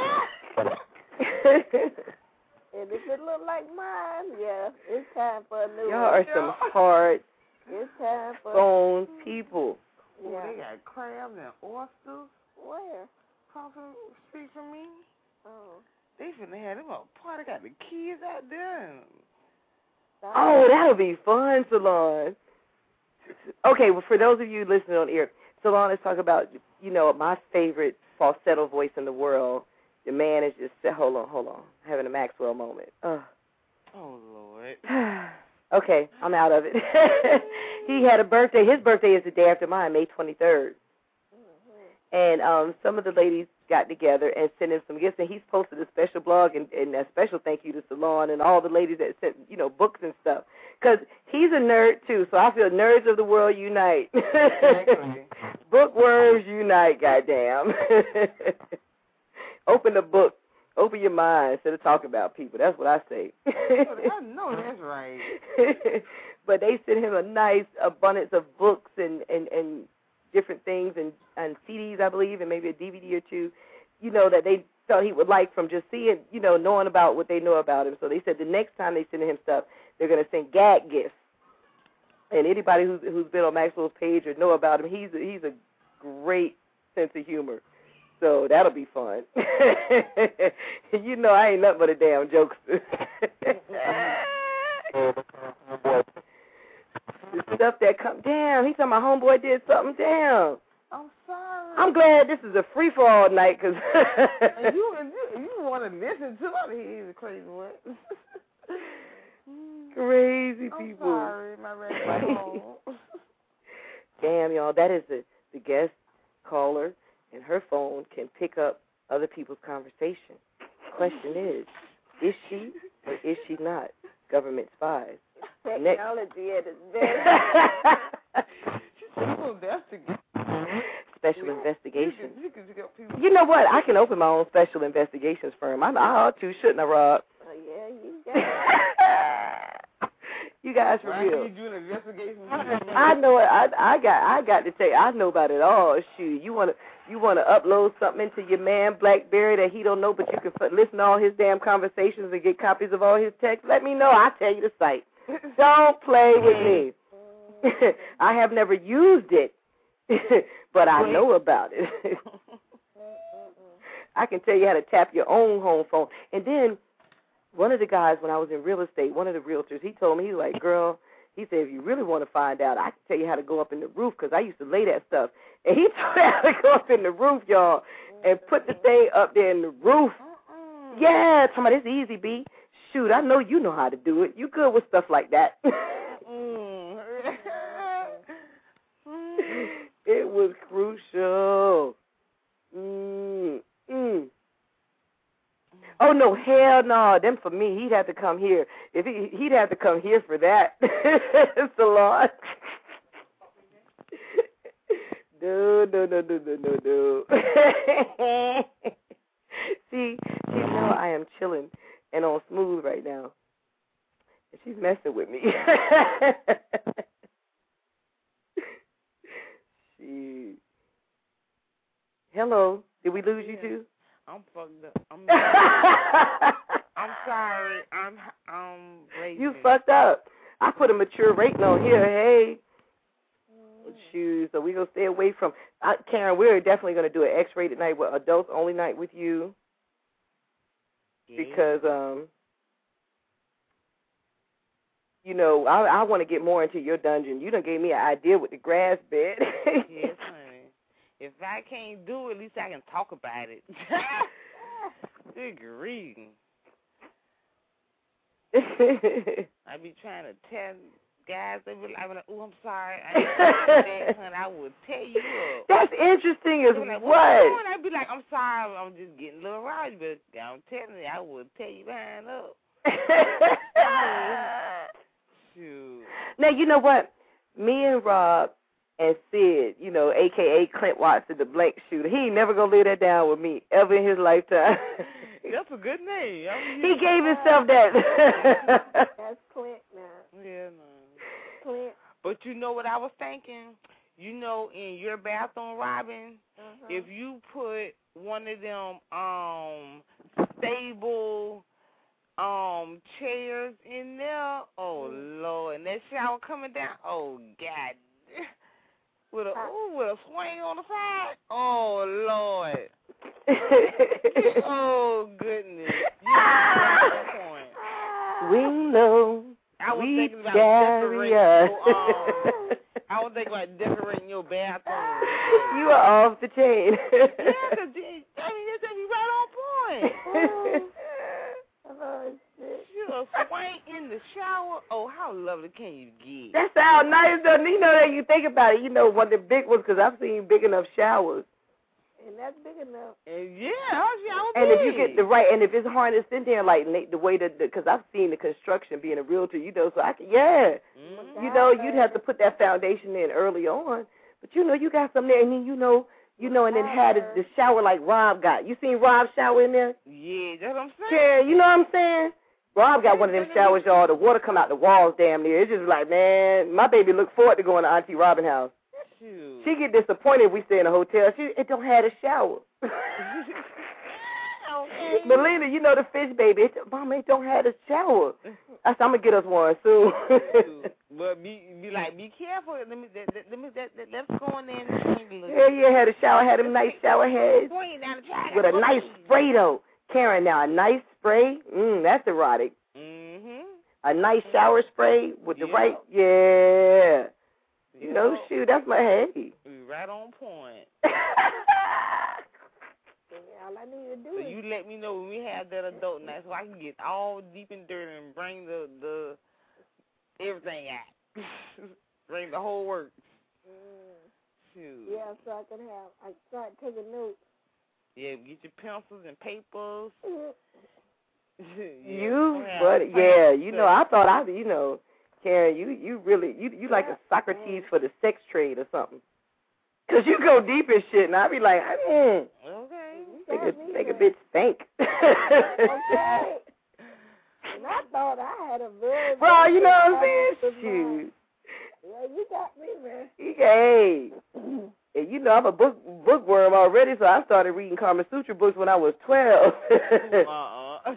And if it look like mine, yeah, it's time for a new Y'all one. are some hard It's time for phone people. Oh, Yeah. they got crabs and oysters. Where? Across the street from me. Oh. They finna have them a party. Got the kids out there. Oh, that'll be fun, Salon. Okay, well, for those of you listening on air, Salon is talking about, you know, my favorite falsetto voice in the world. The man is just, hold on, hold on, having a Maxwell moment. Ugh. Oh, Lord. Okay, I'm out of it. He had a birthday. His birthday is the day after mine, May twenty-third. Mm-hmm. And um, some of the ladies got together and sent him some gifts, and he's posted a special blog and, and a special thank you to Salon and all the ladies that sent, you know, books and stuff. Because he's a nerd, too, so I feel nerds of the world unite. Exactly. Bookworms unite, goddamn. Open the book. Open your mind instead of talking about people. That's what I say. I know that's right. But they sent him a nice abundance of books and, and, and different things and, and C Ds, I believe, and maybe a D V D or two, you know, that they thought he would like from just seeing, you know, knowing about what they know about him. So they said the next time they send him stuff, they're going to send gag gifts. And anybody who's, who's been on Maxwell's page or know about him, he's a, he's a great sense of humor. So that'll be fun. You know I ain't nothing but a damn jokester. The stuff that come down. He told my homeboy did something down. I'm sorry. I'm glad this is a free for all night because And you, you, you want to listen to it? He's a crazy one. Crazy I'm people. sorry, my regular phone. Damn, y'all, that is the, the guest caller, and her phone can pick up other people's conversation. Question is, is she or is she not government spies? Technology at its best. Special investigation. Special investigation. You, can, you, can people. You know what? I can open my own special investigations firm. I, I ought to, shouldn't I, Rob? Oh, yeah, you got it. You guys for Why real. you do an investigation? I know it. I I got I got to tell you, I know about it all. Shoot, you wanna you wanna upload something into your man BlackBerry that he don't know, but you can f- listen to all his damn conversations and get copies of all his texts. Let me know. I'll tell you the site. Don't play with me. I have never used it, but I know about it. I can tell you how to tap your own home phone. And then one of the guys, when I was in real estate, one of the realtors, he told me, he was like, girl, he said, if you really want to find out, I can tell you how to go up in the roof, because I used to lay that stuff. And he told me how to go up in the roof, y'all, and put the thing up there in the roof. Yeah, talking about it's easy, B. Shoot, I know you know how to do it. You good with stuff like that. It was crucial. Mm, mm. Oh, no, hell no. Them for me, he'd have to come here. If he, He'd have to come here for that. Salon. No, no, no, no, no, no, no. See, she know I am chilling and on smooth right now. And she's messing with me. She. Hello. Did we lose yeah. you too? I'm fucked up. I'm, I'm sorry. I'm um lazy. You fucked up. I put a mature rating on here. Hey. Shoes. So we're going to stay away from. Uh, Karen, we're definitely going to do an X-rated night with adults only night with you. Yeah. Because, um, you know, I, I want to get more into your dungeon. You done gave me an idea with the grass bed. Yes, honey. If I can't do it, at least I can talk about it. Good grief. I be trying to tell guys, they be like, I be like, oh, I'm sorry. I ain't that, honey. I would tear you up. That's interesting as like, what? I'd be like, I'm sorry. I'm just getting a little rowdy, but I'm telling you, I would tear you behind up. Shoot. Now, you know what? Me and Rob and Sid, you know, a k a. Clint Watson, the blank shooter, he ain't never going to lay that down with me ever in his lifetime. That's a good name. I mean, he gave himself that. That's Clint now. Yeah, no. Clint. But you know what I was thinking? You know, in your bathroom, Robin, Uh-huh. if you put one of them um stable um chairs in there, oh Mm. Lord, and that shower coming down, oh God, with a ooh, with a swing on the side, oh Lord, oh goodness, you got that point. We know. I was we thinking about carry decorating us. your, um, I was thinking about decorating your bathroom. You are off the chain. Yeah, because, I mean, this is right on point. Oh, shit. You a swing in the shower? Oh, how lovely can you get? That sounds nice, though. You know that you think about it. You know, one of the big ones, because I've seen big enough showers. And that's big enough. And yeah, our shower And big. if you get the right, and if it's harnessed in there, like the way that, because I've seen the construction being a realtor, you know, so I can, yeah. Mm-hmm. You know, you'd have to put that foundation in early on. But, you know, you got something there, and then, you know, you know, and then had the, the shower like Rob got. You seen Rob shower in there? Yeah, that's what I'm saying. Karen, you know what I'm saying? Rob got one of them showers, y'all. The water come out the walls damn near. It's just like, man, my baby look forward to going to Auntie Robin house. Shoot. She get disappointed if we stay in a hotel. She It don't have a shower. Okay. Melina, you know the fish baby. It, Mama, it don't have a shower. I said, I'm going to get us one soon. But be, be like, be careful. Let me, let, let, let me, let, let, let's go in there and change a little. Yeah, yeah, had a shower, had a nice shower head. Swing down the track. With a nice spray, though. Karen, now, a nice spray, mm, that's erotic. Mm-hmm. A nice shower spray with the Yeah. right, yeah. Yeah. No, shoot, that's my hey. Right on point. All I need to do So is you let me know when we have that adult night so I can get all deep and dirty and bring the, the everything out. Bring the whole works. Mm. Shoot. Yeah, so I can have, I start taking notes. Yeah, get your pencils and papers. You, yeah, but have yeah, plans you to- know, I thought I, you know, Karen, you, you really, you, you like a Socrates for the sex trade or something. Cause you go deep in shit, and I be like, mm, Okay. take a, take a bitch spank. Okay. And I thought I had a very, Bro, very you know what I'm good saying? mind. Shoot. Yeah, you got me, man. Hey. And you know I'm a book bookworm already, so I started reading Kama Sutra books when I was twelve. uh-uh.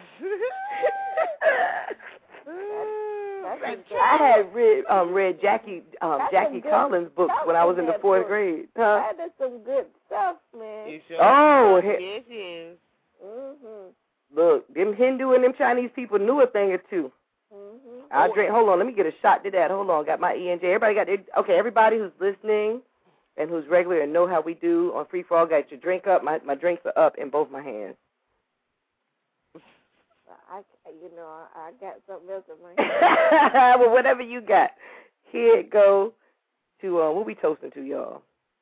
I had read um read Jackie um That's Jackie some good Collins books stuff when I was in the that fourth book. grade. Huh? That is some good stuff, man. It sure Oh, is. he- Yes, yes. Mhm. Look, them Hindu and them Chinese people knew a thing or two. Mhm. I drink. Hold on, let me get a shot to that. Hold on, got my E and J. Everybody got their, okay. Everybody who's listening and who's regular and know how we do on Free For All, got your drink up. My my drinks are up in both my hands. I, you know, I, I got something else in my hand. Well, whatever you got, here it go to uh, what we toasting to, y'all.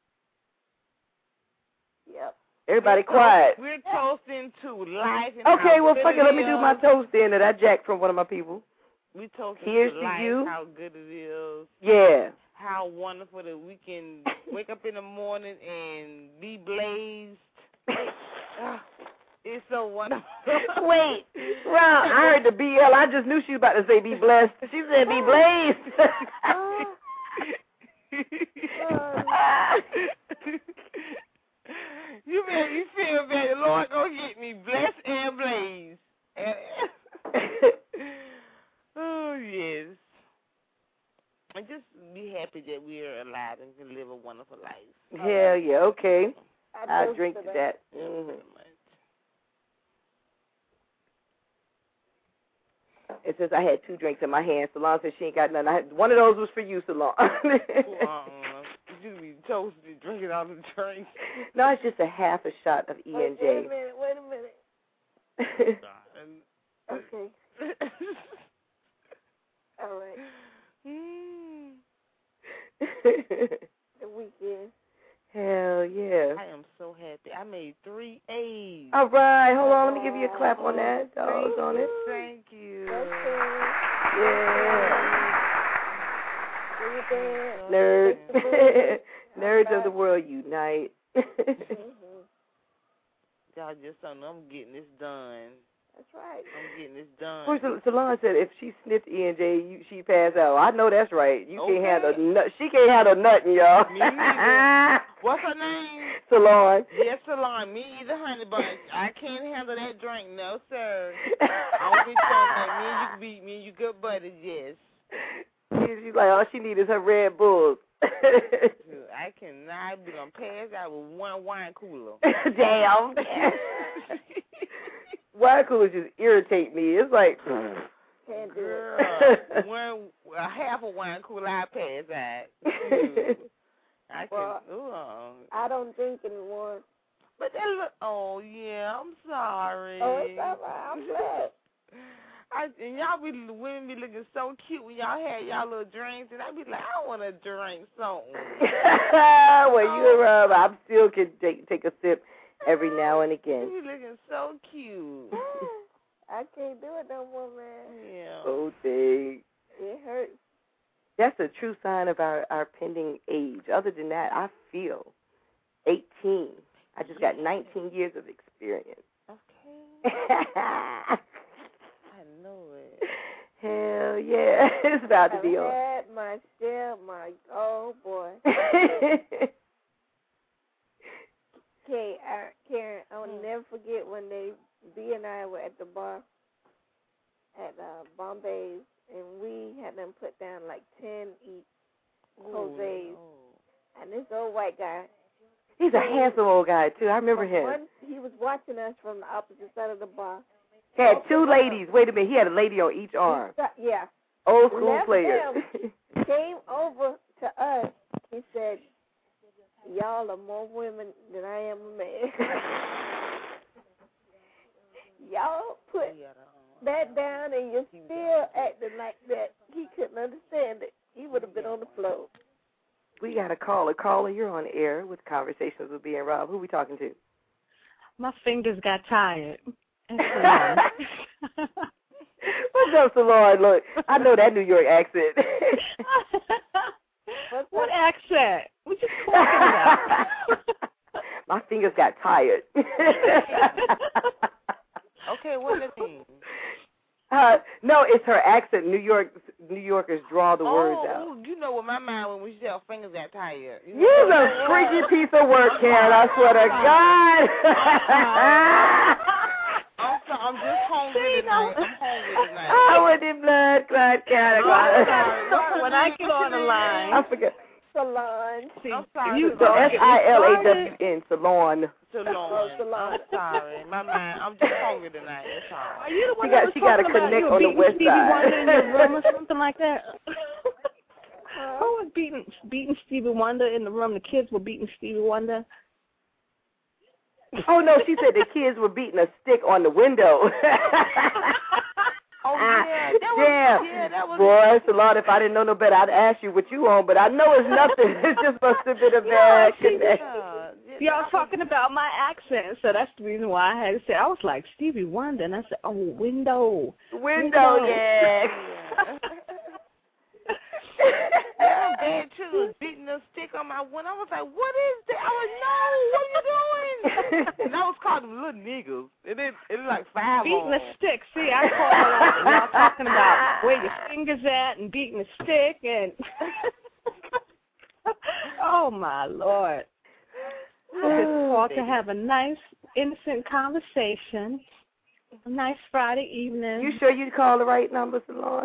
Yep. Everybody We're quiet. To- we're toasting to life. And Okay, how well, good fuck it. it Let me do my is. toast then that I jacked from one of my people. We toasting Here's to to life, you. how good it is. Yeah. How wonderful that we can wake up in the morning and be blazed. Ah, it's so wonderful. Wait, Ron, I heard the B L. I just knew she was about to say be blessed. She said be blazed. You made me feel bad. The Lord gonna get me blessed and blazed. And oh yes. And just be happy that we are alive and can live a wonderful life. Hell yeah, okay. I I'll drink to toasted that. Yeah, Mm-hmm. pretty much. It says I had two drinks in my hand. Salon said she ain't got none. I had, one of those was for you, Salon. uh-uh. You be toasted drinking all the drinks. No, it's just a half a shot of E and Wait, wait a J. minute, wait a minute. Okay. All right. Mm. The weekend. Hell yeah. I am so happy. I made three A's. All right, hold on. Let me give you a clap on that. Dogs on it. Thank you. Okay. Yeah. Do your dance. Nerds. Nerds of the world unite. Mhm. Y'all just don't know I'm getting this done. That's right. I'm getting this done. Of course, Salon said if she sniffed E and J, you, she pass out. I know that's right. You Okay. can't handle nut. She can't handle nothing, y'all. Me neither. What's her name? Salon. Yes, Salon. Me either, honey bunch. I can't handle that drink. No, sir. I don't be saying that. Me and you can be, me and you good buddies, yes. She's like, all she needs is her Red Bulls. I cannot be gonna pass out with one wine cooler. Damn. Wine coolers just irritate me. It's like, Can't do Girl, it. one a half a wine cooler, I pass out. Shoot. I can. Well, Ooh. I don't drink anymore. But that look. Oh yeah, I'm sorry. Oh, it's all right. I'm glad. I, and y'all be women be looking so cute when y'all had y'all little drinks, and I be like, I want to drink something. well, you around, I still can take take a sip every now and again. You be looking so cute. I can't do it no more, man. Yeah. Oh, dang. It hurts. That's a true sign of our, our pending age. Other than that, I feel eighteen. I just got nineteen years of experience. Okay. I know it. Hell yeah. It's about to I've be on. had my share, my, oh, boy. Okay, uh, Karen, I will never forget when they, B and I were at the bar at uh, Bombay's, and we had them put down like ten each Jose's. Oh, And this old white guy, He's a handsome old guy, too. I remember from him. one, he was watching us from the opposite side of the bar. He had two ladies. Wait a minute. He had a lady on each arm. Yeah. Old school Left player. him. Came over to us. He said, y'all are more women than I am a man. Y'all put that down and you're still acting like that. He couldn't understand it. He would have been on the floor. We got a caller. Caller, you're on air with Conversations with B and Rob. Who we talking to? My fingers got tired. What's up, Salon? Look, I know that New York accent. What accent? What you talking about? My fingers got tired. okay, what does it mean? Uh, no, it's her accent. New York, New Yorkers draw the oh, words out. Oh, you know what my mind went when she said her fingers got tired. You know You're a freaky piece of work, Karen. I swear to God. I'm sorry. I'm just hungry tonight. I'm hungry tonight. I want the blood clot Karen. When I get on the line, I forget. Salon. See, I'm sorry. you So S I L A W started. N, salon. Salon. I'm sorry. My mind. I'm just hungry tonight. That's all. Are you the one She that got- was she got to talking about connect you were on the beating west Stevie side. Wonder in your room or something like that? Who was beating beating Stevie Wonder in the room? The kids were beating Stevie Wonder. Oh no, she said the kids were beating a stick on the window. Oh yeah, that was Damn. yeah, that was. Boy, it's a lot. If I didn't know no better, I'd ask you what you on, but I know it's nothing. It just must have been a bad connection. Yeah, Y'all talking about my accent, so that's the reason why I had to say. I was like Stevie Wonder, and I said, "Oh, window, Window, window." yeah. Yeah, bad too. Beating a stick on my window. I was like, what is that? I was no, what are you doing? And I was calling them little niggas. And then it was like five Beating on. a stick. See, I call it. Y'all talking about where your fingers at and beating a stick and. Oh my Lord. It's called to have a nice, innocent conversation. A nice Friday evening. You sure you call the right number, Salon?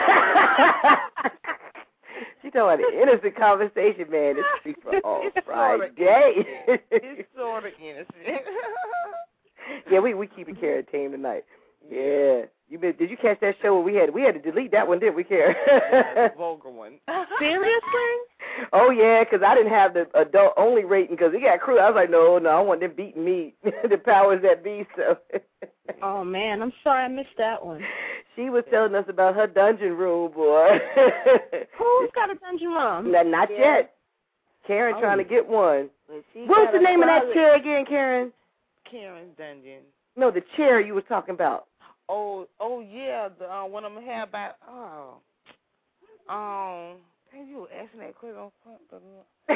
She talking about an innocent conversation, man. This is for all It's Friday. It's sort of innocent. Yeah, we we keep it Karen tame tonight. Yeah, you been? Did you catch that show where we had we had to delete that one, didn't we, Karen? The vulgar one. Seriously? Oh yeah, because I didn't have the adult only rating because it got cruel. I was like, no, no, I want them beating me. The powers that be. So. Oh man, I'm sorry I missed that one. She was telling us about her dungeon room, boy. Who's got a dungeon room? Not, not Yeah. yet. Karen Oh. trying to get one. But she What's got the a name of that closet. chair again, Karen? Karen's dungeon. No, the chair you were talking about. Oh, oh yeah, the uh, one I'm gonna have about. Oh, um, hey, you were asking that question on front. But,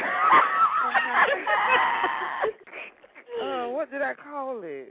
uh, what did I call it?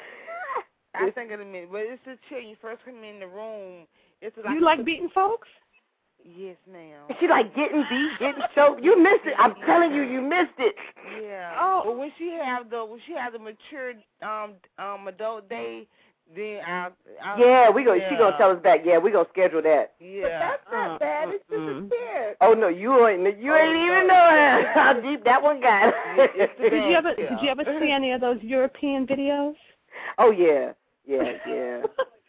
I think in a minute, but it's a chair. You first come in the room. It's like You like beating folks? Yes, ma'am. She like getting beat, getting choked. You missed it. I'm telling you, you missed it. Yeah. Oh. But when she have the when she have the mature um um adult day, then I. I Yeah, we go. yeah. She gonna tell us back. Yeah, we gonna schedule that. Yeah. But that's not Uh, bad. It's just mm-mm. a chair. Oh no, you ain't. You Oh, ain't no. even know how deep that one got. It's the Did you ever Yeah. did you ever see any of those European videos? Oh yeah, yeah, yeah.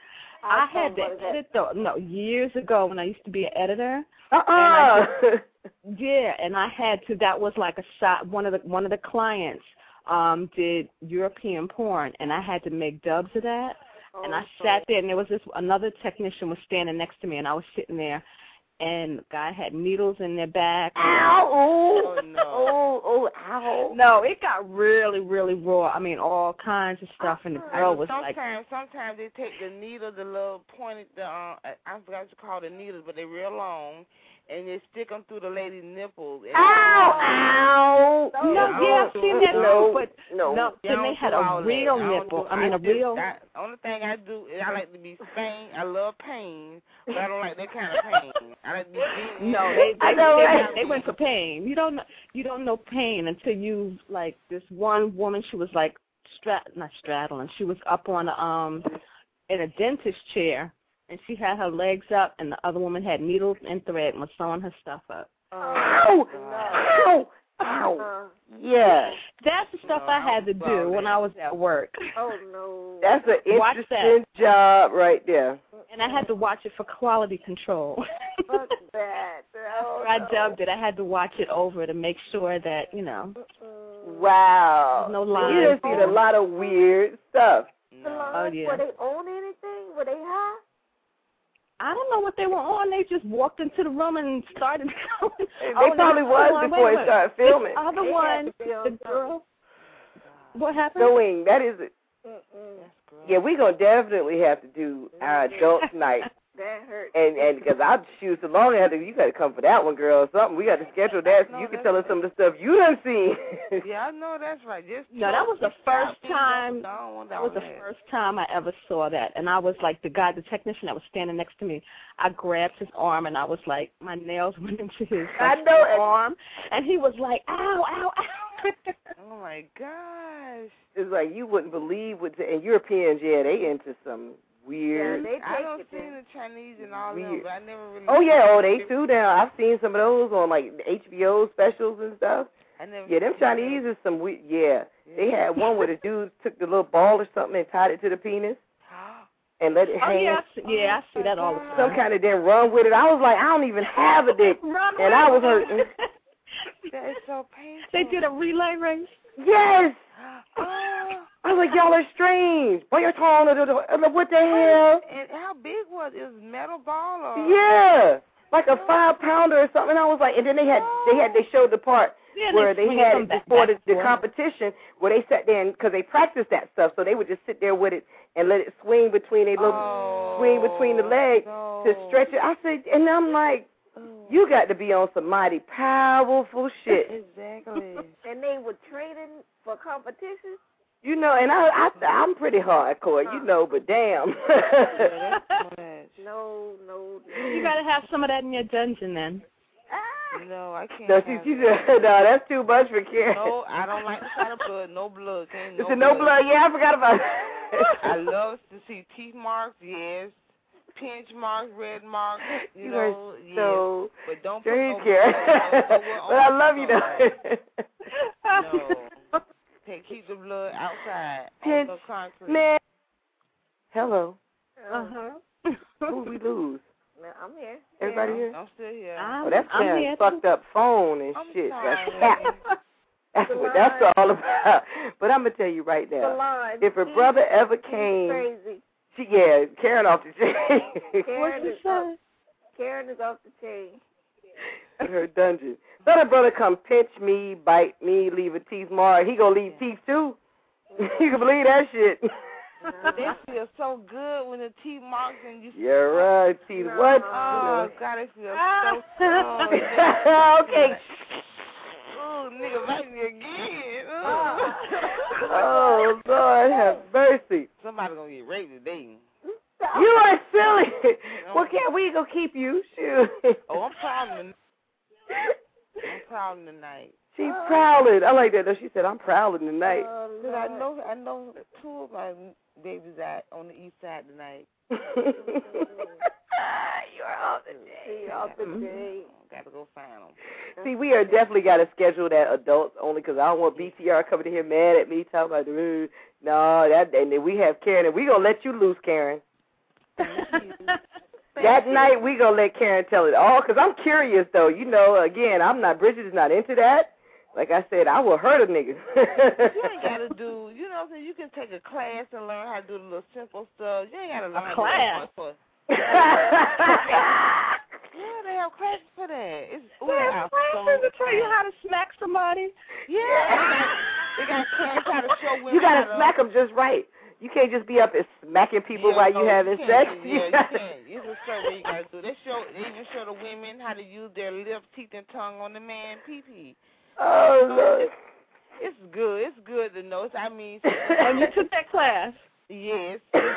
I had to saw one of that. edit though. No, years ago when I used to be an editor. Uh uh Yeah, and I had to. That was like a shot. One of the one of the clients um did European porn, and I had to make dubs of that. Oh, And I sat there, and there was this another technician was standing next to me, and I was sitting there, and the guy had needles in their back. Ow! Oh, Oh, no. oh, oh, ow! No, it got really, really raw. I mean, all kinds of stuff, and the girl was sometimes, like, sometimes they take the needle, the little pointed, the uh, I I forgot what you call the needles, but they're real long, and they stick them through the lady's nipples. And Ow! Ow! no, yeah, I've seen that no, too, but no. no, Yeah, then I they don't had do all a that. real I don't nipple. do- I mean, a just- real. I, only thing I do is I like to be spanked. I love pain, but I don't like that kind of pain. I like to be beaten. No, they I they, know, they, right? went, they went for pain. You don't know, you don't know pain until you like this one woman. She was like stra not straddling. She was up on a, um in a dentist chair, and she had her legs up, and the other woman had needles and thread and was sewing her stuff up. Ow! Ow! Ow! Uh, Yeah, That's the stuff No, I had to I'm do sorry. when I was at work, oh no. that's an Watch interesting job right there. and I had to watch it for quality control. Fuck that. Oh, I no. dubbed it. I had to watch it over to make sure that you know. Mm-mm. Wow. No You lies. done seen a lot of weird stuff. The No. lines, Oh, yeah. Were they on anything? Were they high? I don't know what they were on. They just walked into the room and started going. They Oh, probably no, was hold on, before wait a they started minute. filming. The other They one, had to be on the girl. What happened? Sewing, that is it. Mm-mm. That's gross. Yeah, we're going to definitely have to do our adult night That hurt. And and because I shoot so long, I had to, you got to come for that one, girl. Or something. We got to schedule that so you can tell us some of the stuff you done seen. Yeah, I know that's right. Just no, that was the first time. That, that was the first time I ever saw that, and I was like the guy, the technician that was standing next to me. I grabbed his arm, and I was like, my nails went into his like, I know arm, and he was like, ow, ow, ow. Oh my gosh! It's like you wouldn't believe what. The, and Europeans, yeah, they into some. Weird. Yeah, they I don't see in. the Chinese and all that, but I never really. Oh yeah, oh they too now. I've seen some of those on like H B O specials and stuff. I never. Yeah, them Chinese is some weird. Yeah. yeah, they had one where the dude took the little ball or something and tied it to the penis and let it oh, hang. Yeah, I see, yeah, I see that all the time. Some kind of then run with it. I was like, I don't even have a dick, run, and run, I was hurting. That is so painful. They did a relay race. Yes. Oh. I was like, y'all are strange. What you talking about? What the hell? And how big was it? It was metal ball or? Yeah, like a five pounder or something. I was like, and then they had they had they showed the part yeah, where they, they had it back, before back the, the competition where they sat there because they practiced that stuff, so they would just sit there with it and let it swing between a little oh, swing between the legs no. to stretch it. I said, and I'm like, you got to be on some mighty powerful shit. Exactly. And they were training for competition. You know, and I, I I'm pretty hardcore, you know, but damn. Yeah, no, no. You gotta have some of that in your dungeon then. No, I can't. No, she, she said, no, that's too much for Karen. No, I don't like the sight of blood. No blood. Can't, no it's a no blood. blood. Yeah, I forgot about it. I love to see teeth marks, yes. Pinch marks, red marks, you, you know, are yes. so But don't sure put you no care. blood, no, no, But I love you though. No. Can't keep the blood outside Pinch, on the concrete. man. Hello. Uh-huh. Who we lose? No, I'm here. Everybody yeah. here? I'm still here. I'm, Oh, that's I'm Karen's here fucked too. up phone and I'm shit. sorry. That's cat. That's what that's all about. But I'm gonna tell you right now. Salon. If her She's- brother ever she's came, crazy. she, yeah, Karen off the chain. Karen What's is she off, say? Karen is off the chain. In her dungeon. Let her brother come pinch me, bite me, leave a teeth mark. He gonna leave teeth too. You can believe that shit. They feel so good when the teeth marks and you. You're right, teeth. No. What? Oh God, it feels so strong. Okay. Oh, nigga, bite me again. Oh. Oh Lord, have mercy. Somebody gonna get raped today. You are silly. Well, can't we go keep you? Shoot. Oh, I'm prowling. I'm prowling tonight. She's prowling. I like that though. She said, "I'm prowling tonight." Oh, Cause I know, I know two of my babies are on the east side tonight. You're off the day. She off the day. Gotta go find them. See, we are definitely got to schedule that adults only because I don't want B T R coming in here mad at me talking about the no that and then we have Karen and we gonna let you loose, Karen. That night we gonna let Karen tell it all because I'm curious though. You know, again, I'm not Bridget is not into that. Like I said, I will hurt a nigga. You ain't gotta do, you know what I'm saying? You can take a class and learn how to do the little simple stuff. You ain't gotta learn A class? For, yeah, they have classes for that. It's There's classes to tell you how to smack somebody. Yeah, they got class how to show women. You gotta how to, smack them just right. You can't just be up and smacking people yeah, while no, you having you sex. Yeah, you can't. It's a certain way you gotta do. They show, they even show the women how to use their lip, teeth, and tongue on the man pee-pee. Oh Lord. It's, it's good. It's good to know. It's, I mean, And you took that class. yes.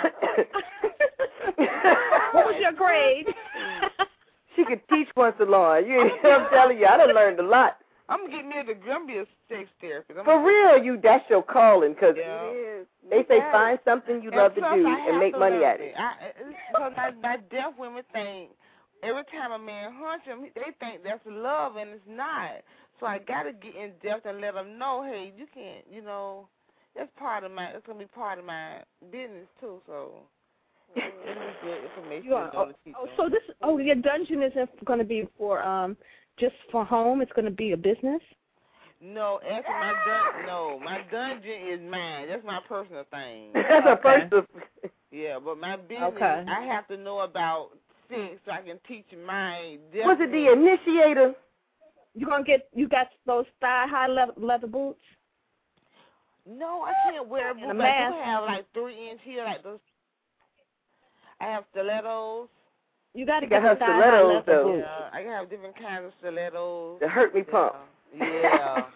What was your grade? She could teach one salon. You, I'm telling you, I done learned a lot. I'm getting near the Gambia sex therapist. I'm For real, you that's your calling because Yeah. It is. they say Yeah. find something you And love to plus, do I and have make to money learn at it. I, because my, my deaf women think every time a man hunch them, they think that's love, and it's not. So I got to get in depth and let them know, hey, you can't, you know, that's part of my, it's going to be part of my business, too, so it's good information. You are, oh, oh, so this, oh, your dungeon isn't going to be for, um, just for home? It's going to be a business? No, actually, my dun- no, my dungeon is mine. That's my personal thing. That's a Okay. personal. Yeah, but my business, Okay. I have to know about sex so I can teach my deaf Was it the women. initiator? You gonna get, you got those thigh high leather, leather boots? No, I can't wear And a boots. I do mask. have like three inch here, like those. I have stilettos. You got to got get her the thigh stilettos, high though. leather Yeah, I have different kinds of stilettos. The hurt me pump. Yeah.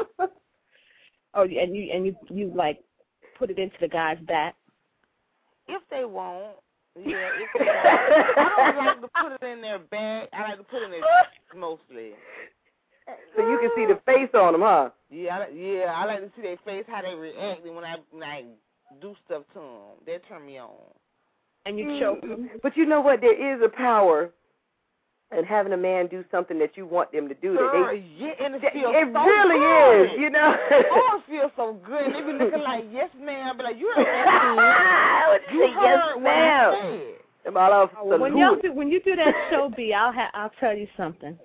Oh, and you and you you like put it into the guy's back. If they won't. Yeah, if they won't. I don't like to put it in their bag. I like to put it in their chest mostly. So you can see the face on them, huh? Yeah, I, yeah. I like to see their face, how they react, and when I when I do stuff to them, they turn me on. And you choke them. But you know what? There is a power in having a man do something that you want them to do. That Girl, they, yeah, and it that, feels it so really good. is, you know. Oh, it feels so good. And they be looking like, yes, ma'am. But like, you heard I you would say, yes, heard what I ma'am. said. Oh, well, when y'all do, when you do that show, B, I'll ha- I'll tell you something.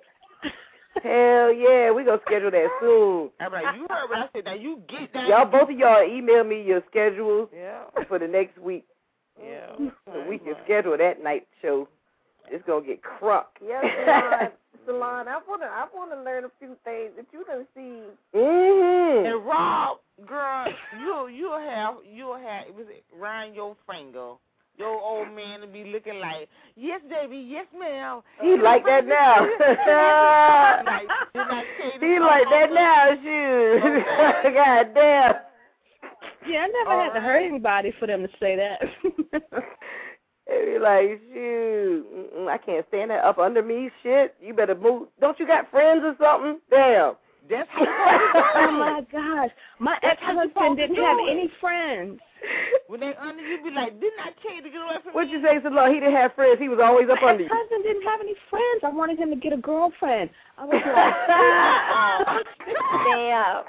Hell yeah, we gonna schedule that soon. I'm like, you heard what I said. Now you get down. Y'all, both of y'all, email me your schedules Yeah. for the next week. Yeah. So we can schedule that night show. It's gonna get crunk. Yes, Salon. Salon. I wanna, I wanna learn a few things that you done seen. Mhm. And Rob, girl, you you'll have you'll have it was around your finger. Your old man to be looking like, yes, baby, yes, ma'am. He like that now. like, he like that now, shoot. God damn. Yeah, I never All had to right. hurt anybody for them to say that. They be like, shoot, mm-mm, I can't stand that up under me shit. You better move. Don't you got friends or something? Damn. That's how you Oh my gosh, my That's how you ex-husband supposed to didn't do have it. any friends. When they under you, be like, didn't I tell you to get away from What'd me? you say, Salon? He didn't have friends. He was always up My under you. ex-husband didn't have any friends. I wanted him to get a girlfriend. I was like, Damn.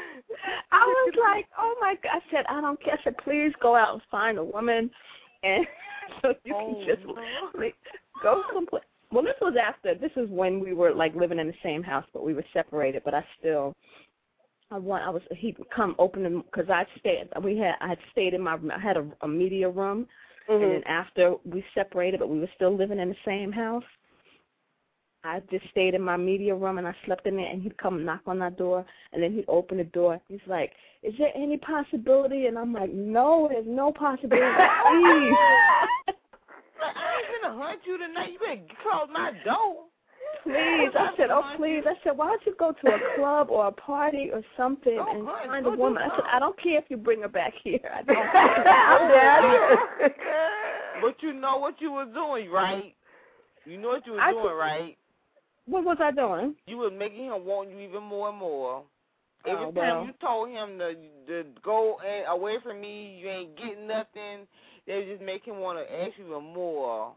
I was like, oh my God. I said, I don't care. I said, please go out and find a woman, and so you Oh, can just no. like, go someplace. Well, this was after. This is when we were like living in the same house, but we were separated. But I still, I want. I was. He would come open because I stayed. We had. I had stayed in my. I had a, a media room, Mm-hmm. and then after we separated, but we were still living in the same house. I just stayed in my media room and I slept in there, and he'd come knock on that door, and then he'd open the door. He's like, is there any possibility? And I'm like, no, there's no possibility. Please. Like, I ain't gonna hunt you tonight. You better close my door. Please. I said, oh, please. I said, why don't you go to a club or a party or something Don't and hunt. find Go a do woman? I said, something. I don't care if you bring her back here. I don't I'm dead. But you know what you was doing, right? You know what you was I doing, could- right? What was I doing? You was making him want you even more and more. Every Oh, time well. you told him to, to go a- away from me, you ain't getting nothing, they would just make him want to ask you even more.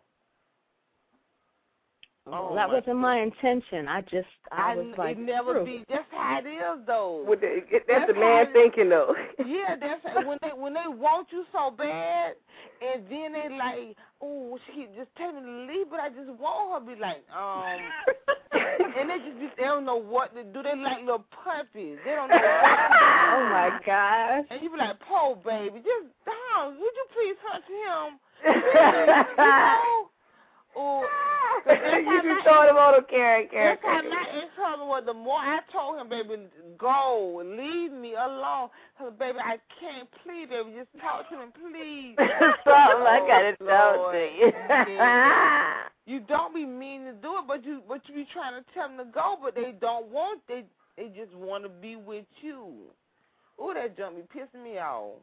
Well, Oh, that my wasn't my intention. I just, I, I, was like, it never screw. be. That's how it is, though. With the, that's, That's the man how- thinking, though. Yeah, that's how, when they when they want you so bad, and then they like, oh, she keep just telling me to leave, but I just want her. Be like, um, and they just, just they don't know what to do. They like little puppies. They don't know what to do. Oh my gosh. And you be like, poor baby, just down. Would you please hunt him? Please, you know? Or, you just throwing him on a carrot, carrot. that's how my ex-husband was. The more I told him, baby, go, leave me alone. I said, baby, I can't, please, baby, just talk to him, please. Something I gotta Oh, talk Lord. to you. Yeah. You don't be mean to do it, but you but you be trying to tell them to go, but they don't want. They they just want to be with you. Ooh, that jump be pissing me off.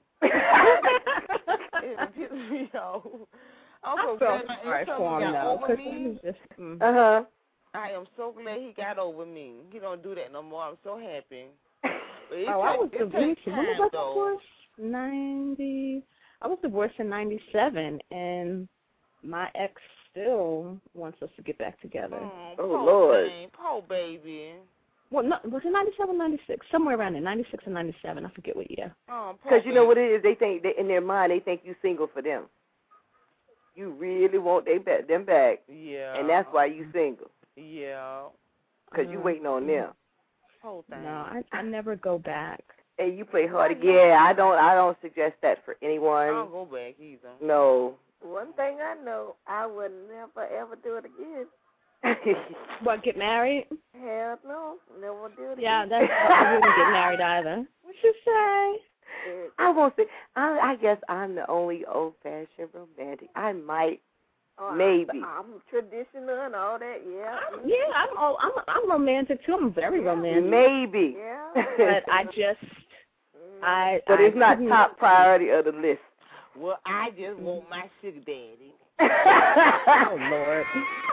It be pissing me off. I'm so I felt glad my sorry ex-husband for him, got though, over because he me. was just, mm. Uh-huh. I am so glad he got over me. He don't do that no more. I'm so happy. But it Oh, I was take, it divorced. takes When time, was I though. divorced? ninety I was divorced in ninety-seven, and my ex still wants us to get back together. Oh, Oh, poor Lord. thing, poor baby. Well, no, was it ninety-seven, ninety-six? Somewhere around there, ninety-six and ninety-seven. I forget what year. Oh, poor Because you know baby. what it is? They think, they, in their mind, they think you single for them. You really want they back, them back, Yeah. and that's why you single. Yeah. Because you waiting on them. Whole thing. No, I, I never go back. Hey, you play hard again. Yeah, I don't, I don't suggest that for I anyone. don't go back either. No. One thing I know, I would never ever do it again. What, get married? Hell no, never do it Yeah, again. that's I wouldn't get married either. What you say? I won't say. I, I guess I'm the only old-fashioned romantic. I might Oh, Maybe. I'm, I'm traditional and all that, yeah. I'm, yeah, I'm, oh, I'm I'm romantic too. I'm very romantic. Maybe. Yeah. But I just, I. But I it's not couldn't- top priority of the list. Well, I just want my sugar daddy. Oh Lord.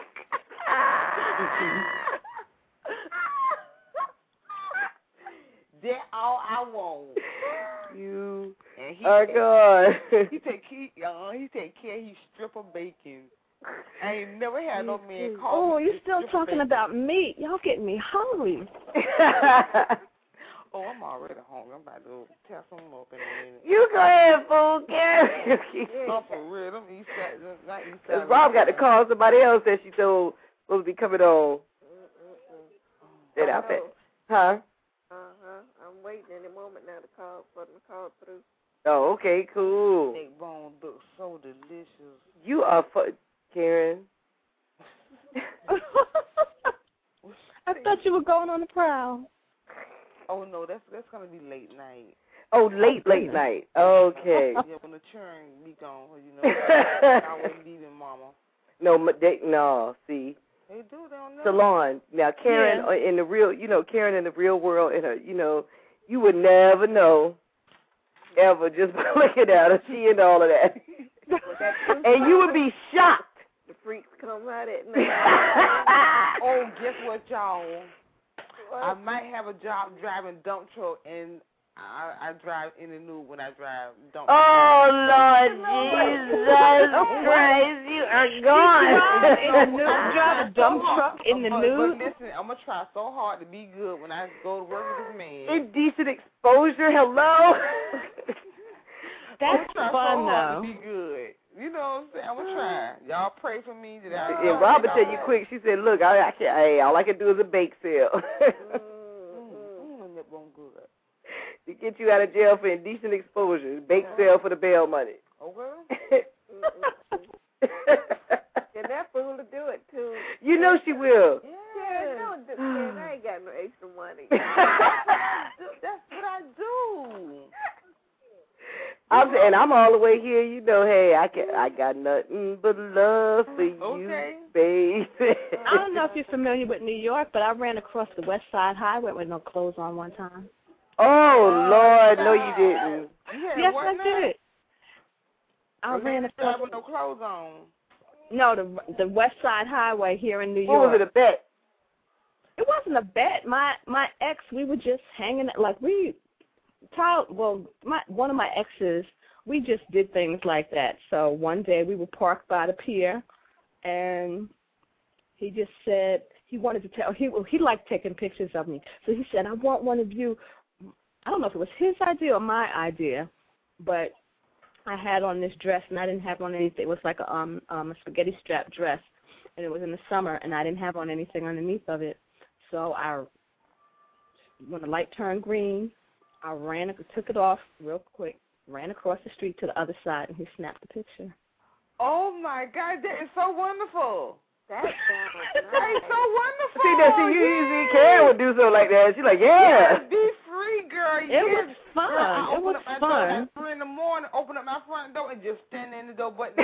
That's all I want. You And he are take, gone. He take he uh, he take care. He strip of bacon. I ain't never had no man call Oh, me. you still strip of talking bacon. about meat? Y'all getting me hungry. Oh, I'm already hungry. I'm about to tear something up in a minute. You go ahead, fool. Karen. I'm for real. I'm east side, not east Cause side. Rob got to call somebody else that she told supposed to be coming on. That outfit. Huh? Uh-huh. I'm waiting any moment now to call, for them to call through. Oh, okay, cool. Neck bone looks so delicious. You are fu- Karen. I thought you were going on the prowl. Oh no, that's that's gonna be late night. Oh, late, late night. Okay. Yeah, when the churn be gone, you know. I wasn't leaving Mama. No, m- they, no. See, They do, they don't know. Salon. Now, Karen, Yeah. uh, in the real, you know, Karen in the real world, in her, you know, you would never know, ever, just by looking at her. She and all of that, and you would be shocked. The freaks come out at night. Oh, guess what, y'all? What? I might have a job driving dump truck, and I, I drive in the nude when I drive dump truck. Oh, Lord Jesus Christ, you are gone. in the nude, drive a dump truck in the but, nude. But listen, I'm going to try so hard to be good when I go to work with this man. Indecent exposure, hello? That's I'm fun so hard though. to be good. You know what I'm saying? I'm going to try. Y'all pray for me that I And Robert tell you quick, she said, look, I, I can't, hey, all I can do is a bake sale. Mm, that won't good. To get you out of jail for indecent exposure. Bake sale for the bail money. Okay. And that fool to do it, too. You know she will. Yeah, no, th- man, I ain't got no extra money. That's what I do. I'm and I'm all the way here. You know, hey, I can I got nothing but love for Okay. you, baby. I don't know if you're familiar with New York, but I ran across the West Side Highway with no clothes on one time. Oh Lord, no, you didn't. Yeah, Yes, what I now? did. I You ran didn't across. drive with no clothes on. No, the the West Side Highway here in New What York. was it, a bet? It wasn't a bet. My my ex, we were just hanging. Like we, Tyler, well, my one of my exes, we just did things like that. So one day we were parked by the pier, and he just said he wanted to tell. He he liked taking pictures of me. So he said, I want one of you. I don't know if it was his idea or my idea, but I had on this dress and I didn't have on anything. It was like a um um a spaghetti strap dress, and it was in the summer, and I didn't have on anything underneath of it. So I, when the light turned green, I ran, took it off real quick, ran across the street to the other side, and he snapped the picture. Oh my God, that is so wonderful. That sounds That is so wonderful. See that? See, you usually Karen would do something like that. She's like, yeah. Yes, be free, girl. It yes. was fun. Girl, I It open was up my fun. door at three in the morning, open up my front door, and just stand in the door button.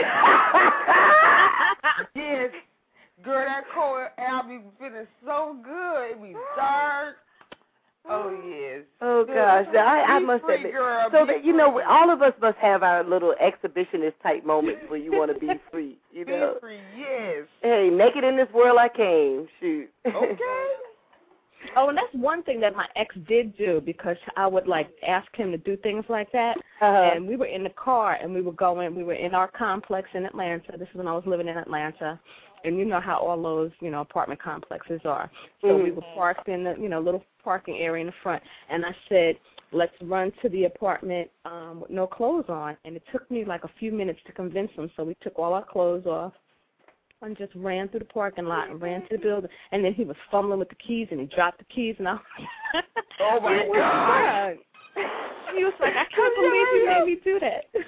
Yes. Girl, that cold air be feeling so good. It be dark. Oh, yes. Oh, gosh. Now, I, I Be must free, admit. girl. So, Be that, you know, free. all of us must have our little exhibitionist type moments where you want to be free, you Be know. free, yes. Hey, naked in this world I came. Shoot. Okay. Oh, and that's one thing that my ex did do, because I would, like, ask him to do things like that. Uh-huh. And we were in the car, and we were going, we were in our complex in Atlanta. This is when I was living in Atlanta. And you know how all those, you know, apartment complexes are. So Mm-hmm. we were parked in the, you know, little parking area in the front. And I said, let's run to the apartment um, with no clothes on. And it took me like a few minutes to convince him. So we took all our clothes off and just ran through the parking lot and ran to the building. And then he was fumbling with the keys, and he dropped the keys. And I was Oh, my it was God. fun. He was like, I can't believe you made me do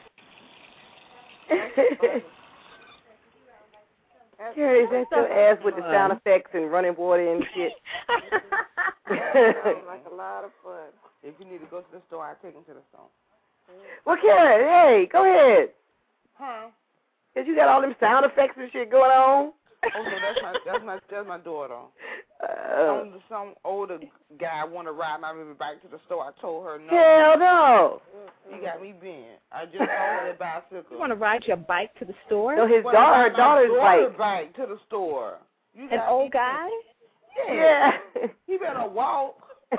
that. Carrie, is that your ass with the sound effects and running water and shit? Sounds like a lot of fun. If you need to go to the store, I'll take him to the store. Well, Carrie, hey, go ahead. Huh? Cause you got all them sound effects and shit going on. Oh no, that's my that's my that's my daughter. Uh, some some older guy want to ride my baby bike to the store. I told her no. Hell no. He got me bent. I just owned that bicycle. You want to ride your bike to the store? No, his Wanna daughter, her ride my daughter's daughter's bike. bike to the store. You An got old me guy? bent. Yeah. Yeah. He better walk.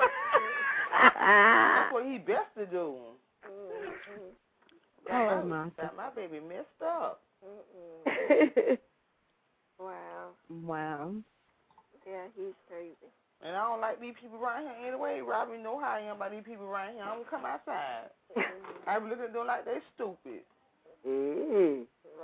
That's what he best to do. Oh, Got my my, got my baby messed up. Wow. Wow. Yeah, he's crazy. And I don't like these people around here anyway. Robbie know how I am about these people around here. I don't come outside. I be looking at them like they stupid. Mm.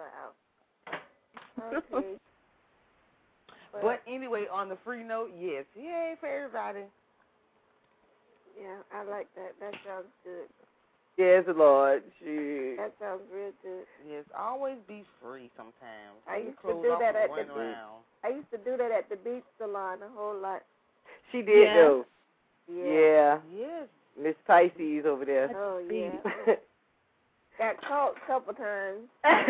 Wow. Okay. But anyway, on the free note, yes. Yay for everybody. Yeah, I like that. That sounds good. Yes, Lord. Shoot. That sounds real good. Yes, always be free sometimes. I Take used your to clothes do off that and at run the around. I used to do that at the beach salon a whole lot. She did, Yeah. though. Yeah. Yeah. Yes. Miss Pisces over there. Oh, yeah. Got caught a couple times.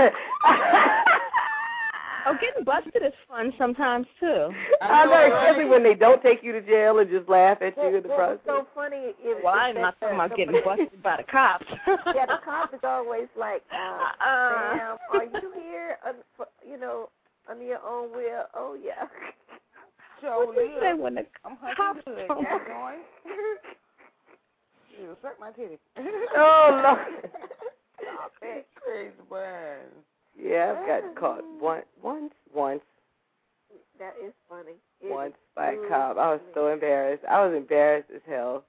Oh, getting busted is fun sometimes, too. I know, especially when they don't take you to jail and just laugh at you in the What was process. so funny is Well, I'm that not talking the- about the getting busted by the cops. Yeah, the cops is always like, uh, Uh-uh. ma'am, are you here, un- for, you know, under your own will? Oh, yeah. So, What do you say when the I'm cops hunting good. come? Got going. You suck my titty. Oh, Lord. Stop it. Crazy boy. Yeah, I've gotten caught once, once, once, That is funny. It once is by a really cop. I was funny. so embarrassed. I was embarrassed as hell.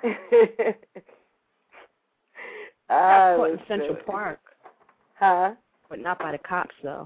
I I got caught was in Central so- Park, Huh? but not by the cops, though.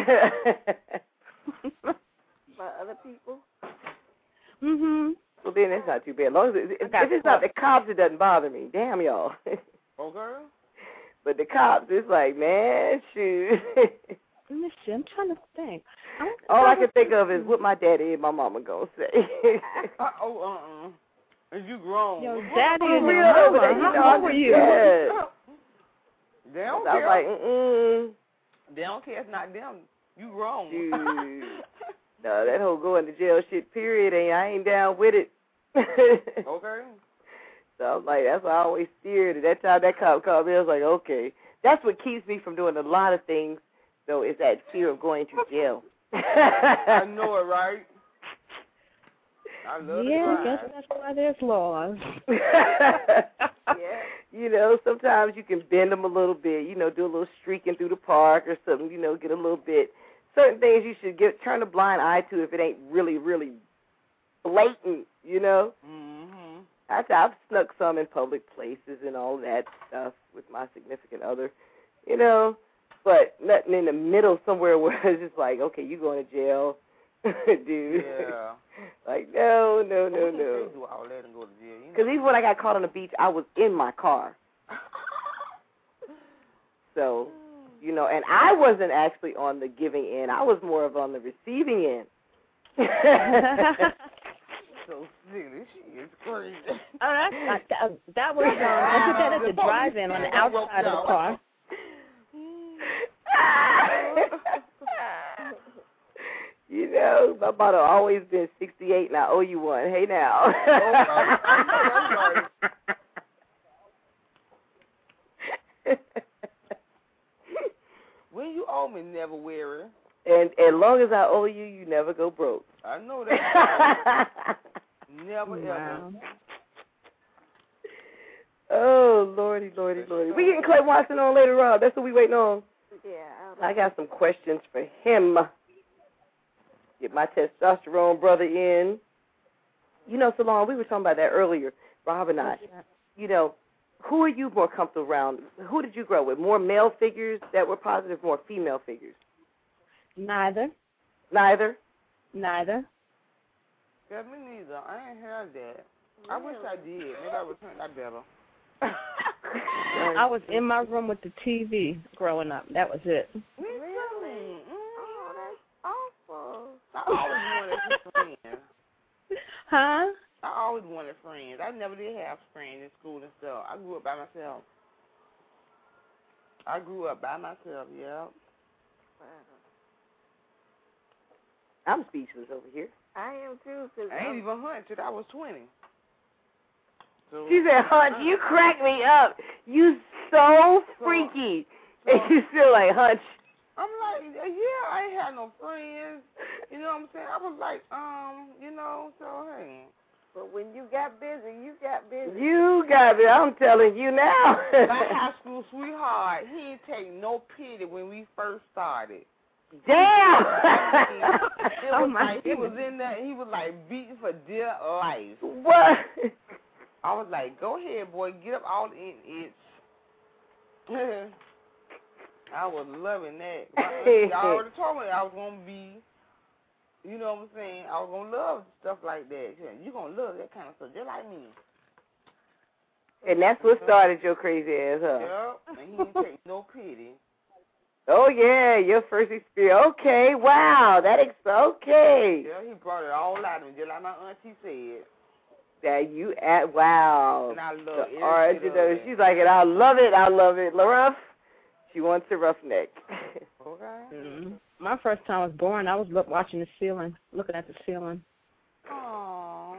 By other people? Mhm. Well, then it's not too bad. As long as it, if, got if it's not the cops, it doesn't bother me. Damn y'all. Oh, girl? But the cops, it's like, man, shoot. Let me see. I'm trying to think. I'm, All I can think of is what my daddy and my mama gonna say. Uh, oh, uh-uh. And you grown. Yo, What's daddy wrong? and For your real, mama. but you know, How I'm old were just you? scared. They I don't was care. like, mm-mm. They don't care. It's not them. You grown. Dude. No, that whole going to jail shit, period, ain't, I ain't down with it. Okay. So I'm like, that's why I always steered. At that time that cop called me, I was like, okay. That's what keeps me from doing a lot of things, though, is that fear of going to jail. I know it, right? I love Yeah, I it. guess that's why there's laws. Yeah. You know, sometimes you can bend them a little bit, you know, do a little streaking through the park or something, you know, get a little bit. Certain things you should get turn a blind eye to if it ain't really, really blatant, you know. Mm-hmm. I, I've snuck some in public places and all that stuff with my significant other, you know, but nothing in the middle somewhere where it's just like, okay, you going to jail, dude. Yeah. Like, no, no, no, What if no. they do all that and go to jail? You know? Because even when I got caught on the beach, I was in my car. So, you know, and I wasn't actually on the giving end. I was more of on the receiving end. So silly. She is crazy. Oh, that's not, that, that was, um, I did that at the drive-in on the outside of the car. You know, my motto always been sixty-eight, and I owe you one. Hey, now. When you owe me, never weary. And as long as I owe you, you never go broke. I know that. Never Wow. ever. Oh, Lordy, Lordy, Lordy. We getting Clay Watson on later on. That's what we waiting on. Yeah. I got some questions for him. Get my testosterone brother in. You know, Salon, we were talking about that earlier, Rob and I. You know, who are you more comfortable around? Who did you grow with? More male figures that were positive, more female figures? Neither. Neither? Neither. Yeah, me neither. I ain't heard that. I wish I did. Maybe I would turn that better. I was in my room with the T V growing up. That was it. Really? Oh, that's awful. I always wanted friends. Huh? I always wanted friends. I never did have friends in school and stuff. I grew up by myself. I grew up by myself, yeah. I'm speechless over here. I am too. Cause I ain't I'm, even hunch till I was twenty. So, She said, Hunch, you crack me up. You so freaky. So, and you still like, Hunch. I'm like, yeah, I ain't had no friends. You know what I'm saying? I was like, um, you know, so hey. but when you got busy, you got busy. You got it. I'm telling you now. My high school sweetheart, he didn't take no pity when we first started. Damn. It Oh, was my like he was goodness. in there, he was like beating for dear life. What? I was like, go ahead, boy, get up all in it. I was loving that. My auntie already told me I was going to be, you know what I'm saying, I was going to love stuff like that. You're going to love that kind of stuff, just like me. And that's what started your crazy ass, huh? Yep, and he didn't take no pity. Oh, yeah, your first experience. Okay, wow, that is okay. Yeah, he brought it all out of me, just like my auntie said. That you at, wow. And I love The it. art, you know, she's like, I love it, I love it. LaRuff, she wants a roughneck. Okay. Mm-hmm. My first time I was born, I was look, watching the ceiling, looking at the ceiling. Aww.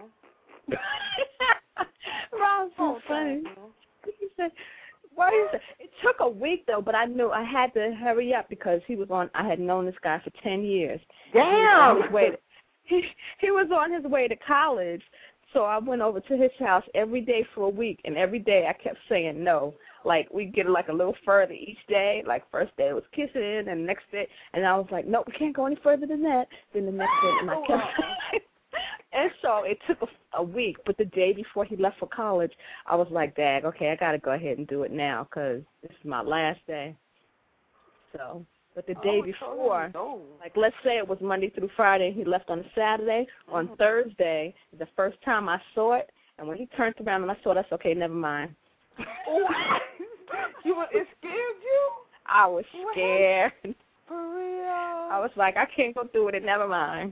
Ron's so Oh, funny. thank you. He said, "Why is it?" It took a week though, but I knew I had to hurry up because he was on. I had known this guy for ten years. Damn. He was on his way to, he, he was on his way to college, so I went over to his house every day for a week, and every day I kept saying no. Like we get like a little further each day. Like first day it was kissing, and the next day, and I was like, nope, we can't go any further than that. Then the next day, and I kept saying. And so it took a, a week, but the day before he left for college, I was like, Dag, okay, I got to go ahead and do it now because this is my last day. So, but the day Oh, before, no. like let's say it was Monday through Friday, and he left on a Saturday. Mm-hmm. On Thursday, the first time I saw it, and when he turned around and I saw it, I said, okay, never mind. you were, it scared you? I was scared. For real? I was like, I can't go through with it, never mind.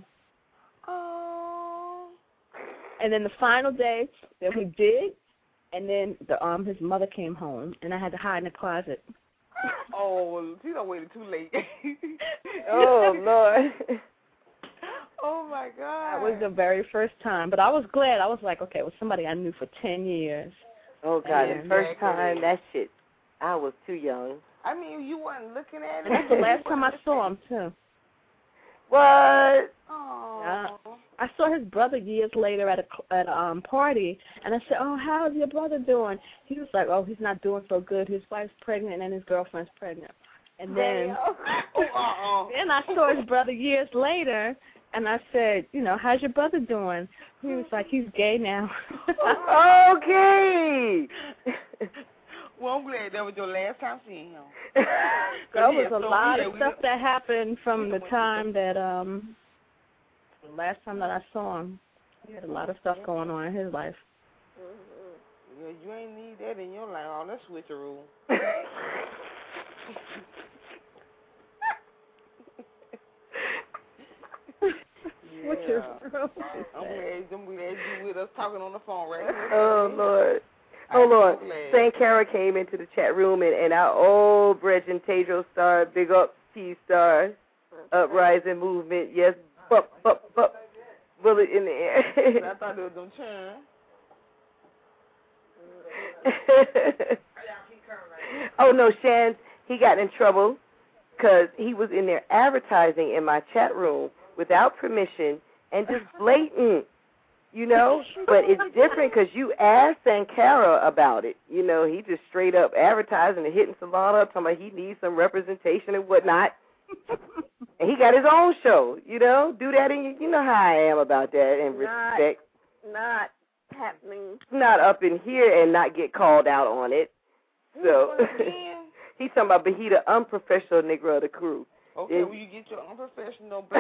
Oh. And then the final day that we did, and then the um his mother came home, and I had to hide in the closet. Oh, she done waited too late. Oh, Lord. Oh, my God. That was the very first time. But I was glad. I was like, okay, it was somebody I knew for ten years. Oh, God, And the first time, that shit, I was too young. I mean, you weren't looking at it. And that's the last time I saw him, too. What? Oh. Yeah. I saw his brother years later at a at a um, party, and I said, oh, how's your brother doing? He was like, oh, he's not doing so good. His wife's pregnant, and his girlfriend's pregnant. And then, oh, uh-uh. then I saw his brother years later, and I said, you know, how's your brother doing? He was like, he's gay now. Okay. Well, I'm glad that was your last time seeing him. There was a so lot yeah, of we stuff look- that happened from the time that, um, the last time that I saw him. He had a lot of stuff going on in his life. Yeah, you ain't need that in your life. Oh, that's switcheroo. What's Yeah. your I'm glad, I'm glad you with us talking on the phone right here. Oh, Lord. Oh, Lord. Saint Kara came into the chat room, and, and our old Brethren Tedros Star, big up T-Star, uprising movement, yes, bup, bup, bup, bullet in the air. I thought it was them churn. Oh, no, Shan, he got in trouble because he was in there advertising in my chat room without permission and just blatant, you know. But it's different because you asked Sankara about it. You know, he just straight up advertising and hitting Solana up, talking about he needs some representation and whatnot. And he got his own show, you know. Do that, and you know how I am about that and respect. Not happening. Not up in here and not get called out on it. So he's talking about, but he the unprofessional nigga of the crew. Okay, Is, well, you get your unprofessional black.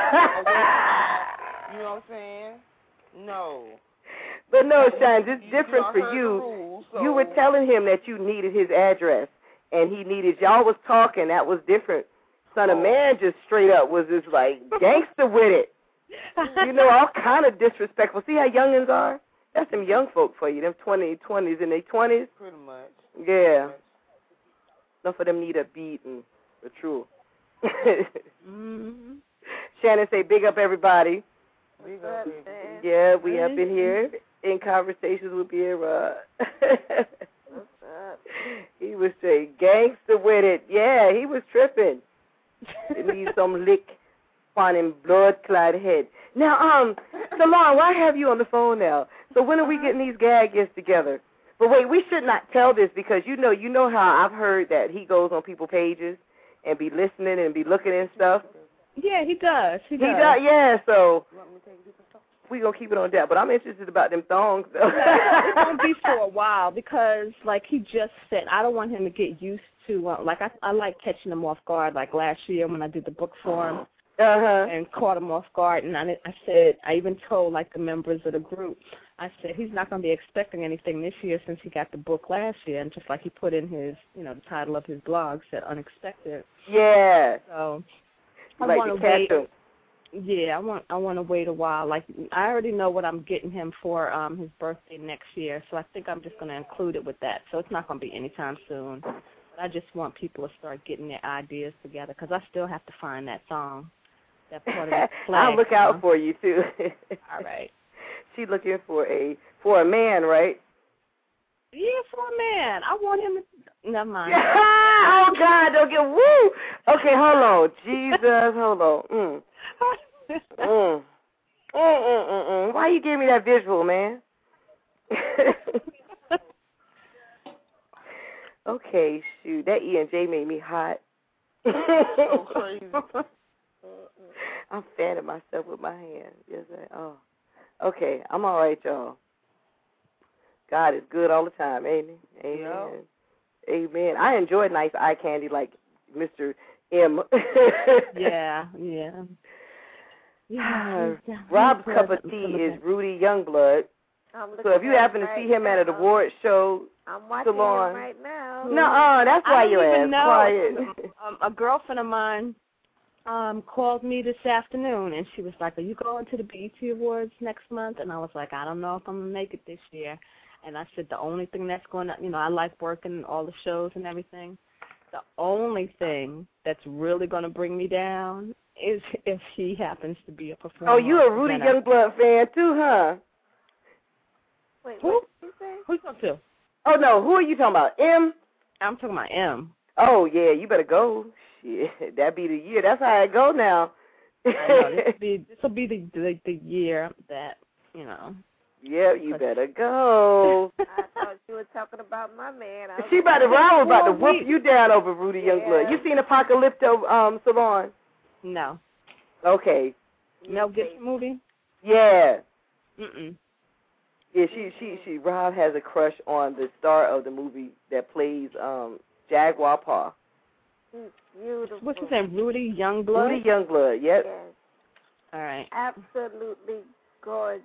You know what I'm saying? No. But no, Shines, it's You- different you for heard you. the rules, so. You were telling him that you needed his address, and he needed, y'all was talking, that was different. Son of Oh. Man just straight up was just like gangster with it. You know, all kind of disrespectful. See how youngins are? That's them young folk for you, them twenty, twenties in their twenties. Pretty much. Yeah. Enough of them need a beat and the truth. mm-hmm. Shannon say, big up everybody. Big up, man. Yeah, we have been here in conversations with Pierre Rod. What's up? He was straight gangster with it. Yeah, he was tripping. It needs some lick on him blood clot head. Now, um, Salon, why have you on the phone now? So when are we getting these gag gets together? But wait, we should not tell this because you know, you know how I've heard that he goes on people's pages and be listening and be looking and stuff. Yeah, he does. He does. He does. Yeah. So we gonna keep it on that. But I'm interested about them thongs though. It won't be for a while because, like he just said, I don't want him to get used to. Uh, like I, I like catching him off guard. Like last year when I did the book for him. Uh-huh. And caught him off guard, and I, I said, I even told like the members of the group, I said he's not going to be expecting anything this year since he got the book last year, and just like he put in his, you know, the title of his blog said unexpected. Yeah. So I like want to wait. Him. Yeah, I want I want to wait a while. Like I already know what I'm getting him for um his birthday next year, so I think I'm just going to include it with that. So it's not going to be anytime soon. But I just want people to start getting their ideas together because I still have to find that song. That part of the flag, I'll look out huh? for you too. All right. She's looking for a for a man, right? Yeah, for a man. I want him to. Never mind. Oh God! Don't get woo. Okay, hold on. Jesus, hold on. Mm. mm. Mm, mm, mm, mm. Why you give me that visual, man? Okay, shoot. That E and J made me hot. So crazy. I'm fanning myself with my hand. Yes, I, oh. Okay, I'm all right, y'all. God is good all the time, ain't he? Amen. Yep. Amen. I enjoy nice eye candy like Mister M. yeah, yeah. yeah uh, Rob's cup of tea is Rudy Youngblood. So if you happen right to see him now. at an award show, I'm watching Salon. him right now. No, that's why you asked. Quiet. Um, a girlfriend of mine um, called me this afternoon, and she was like, are you going to the B E T Awards next month? And I was like, I don't know if I'm going to make it this year. And I said, the only thing that's going to, you know, I like working all the shows and everything. The only thing that's really going to bring me down is if he happens to be a performer. Oh, you a Rudy Youngblood fan too, huh? Wait, who? what did you say? Who you talking to? Oh, no, who are you talking about? M? I'm talking about M. Oh, yeah, you better go. Shit, that'd be the year. That's how it go now. I know, this will be, this will be the, the, the year that, you know. Yeah, you better go. I thought you were talking about my man. I she about to, Ron was about to whoop weeks. you down over Rudy Yeah. Youngblood. You seen Apocalypto, um, Salon? No. Okay. Mel Gibson movie? Yeah. Mm-mm. Yeah, she, she, she, Rob has a crush on the star of the movie that plays um, Jaguar Paw. Beautiful. What's his name? Rudy Youngblood? Rudy Youngblood, yep. Yes. All right. Absolutely gorgeous.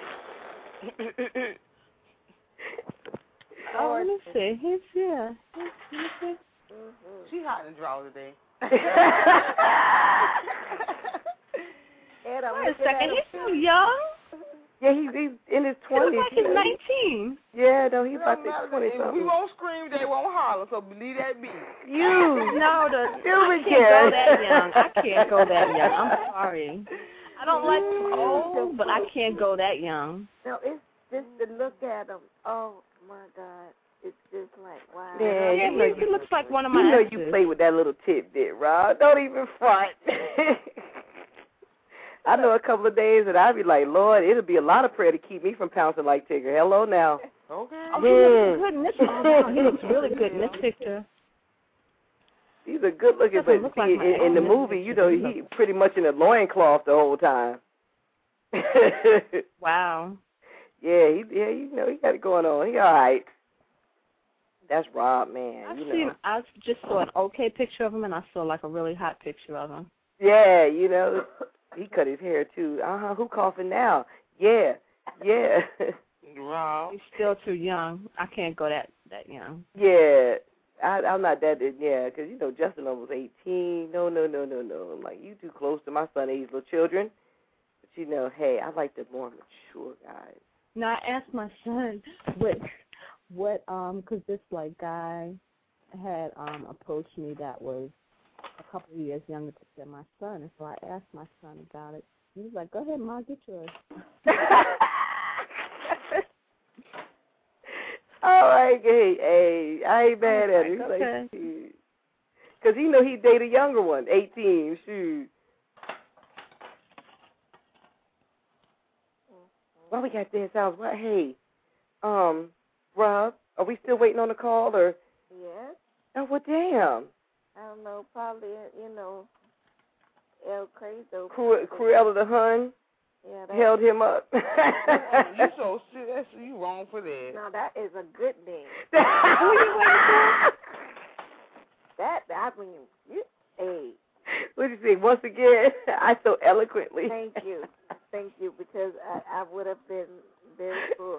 Oh, let me see. He's, yeah. He's, let me see. Mm-hmm. She hot in the draw today. Ed, I'm Wait a looking second. at He's him. so young. Yeah, he's, he's in his He looks twenties. like he's nineteen. Yeah, no, he's It about don't matter. to twenty If we something. won't scream, they won't holler, so believe that be. You. No, the, Stupid I can't Karen. go that young. I can't go that young. I'm sorry. I don't like them old, but I can't go that young. No, it's just to look at him. Oh, my God. It's just like, wow. Yeah, Yeah, you know he, he looks like one of You my know exes. you play with that little tidbit, Rob. Don't even front. I know a couple of days that I'd be like, Lord, it'll be a lot of prayer to keep me from pouncing like Tigger. Hello now. Okay. Oh, he looks good in this. Oh, no, he looks really good in this picture. He's a good looking, Doesn't but look see, like my in, in the ex. movie, you know, he pretty much in a loincloth the whole time. Wow. Yeah, he, yeah, you know, he got it going on. He all right. That's Rob, man. I've you know. seen. I just saw an okay picture of him, and I saw like a really hot picture of him. Yeah, you know, he cut his hair too. Uh huh. Who coughing now? Yeah, yeah, Rob. He's still too young. I can't go that that young. yeah. I, I'm not that. Yeah, because you know Justin almost eighteen. No, no, no, no, no. I'm like, you too close to my son age, little children. But you know, hey, I like the more mature guys. Now I asked my son what what um because this like guy had um approached me that was a couple of years younger than my son, and so I asked my son about it. He was like, "Go ahead, Ma, get yours." All right, hey, hey, I ain't mad at him. Okay. Because he know he date a younger one, eighteen, shoot. Why we got this house? What? Hey, um, Rob, are we still waiting on the call or? Yes. Oh, well, damn. I don't know, probably, you know, El Crazo. Cru- Cruella the Hun yeah, that held him up. You so serious. You wrong for that. No, that is a good name. Who you waiting for? That, I mean, you, hey. What do you think? Once again, I so eloquently. Thank you. Thank you, because I, I would have been very full.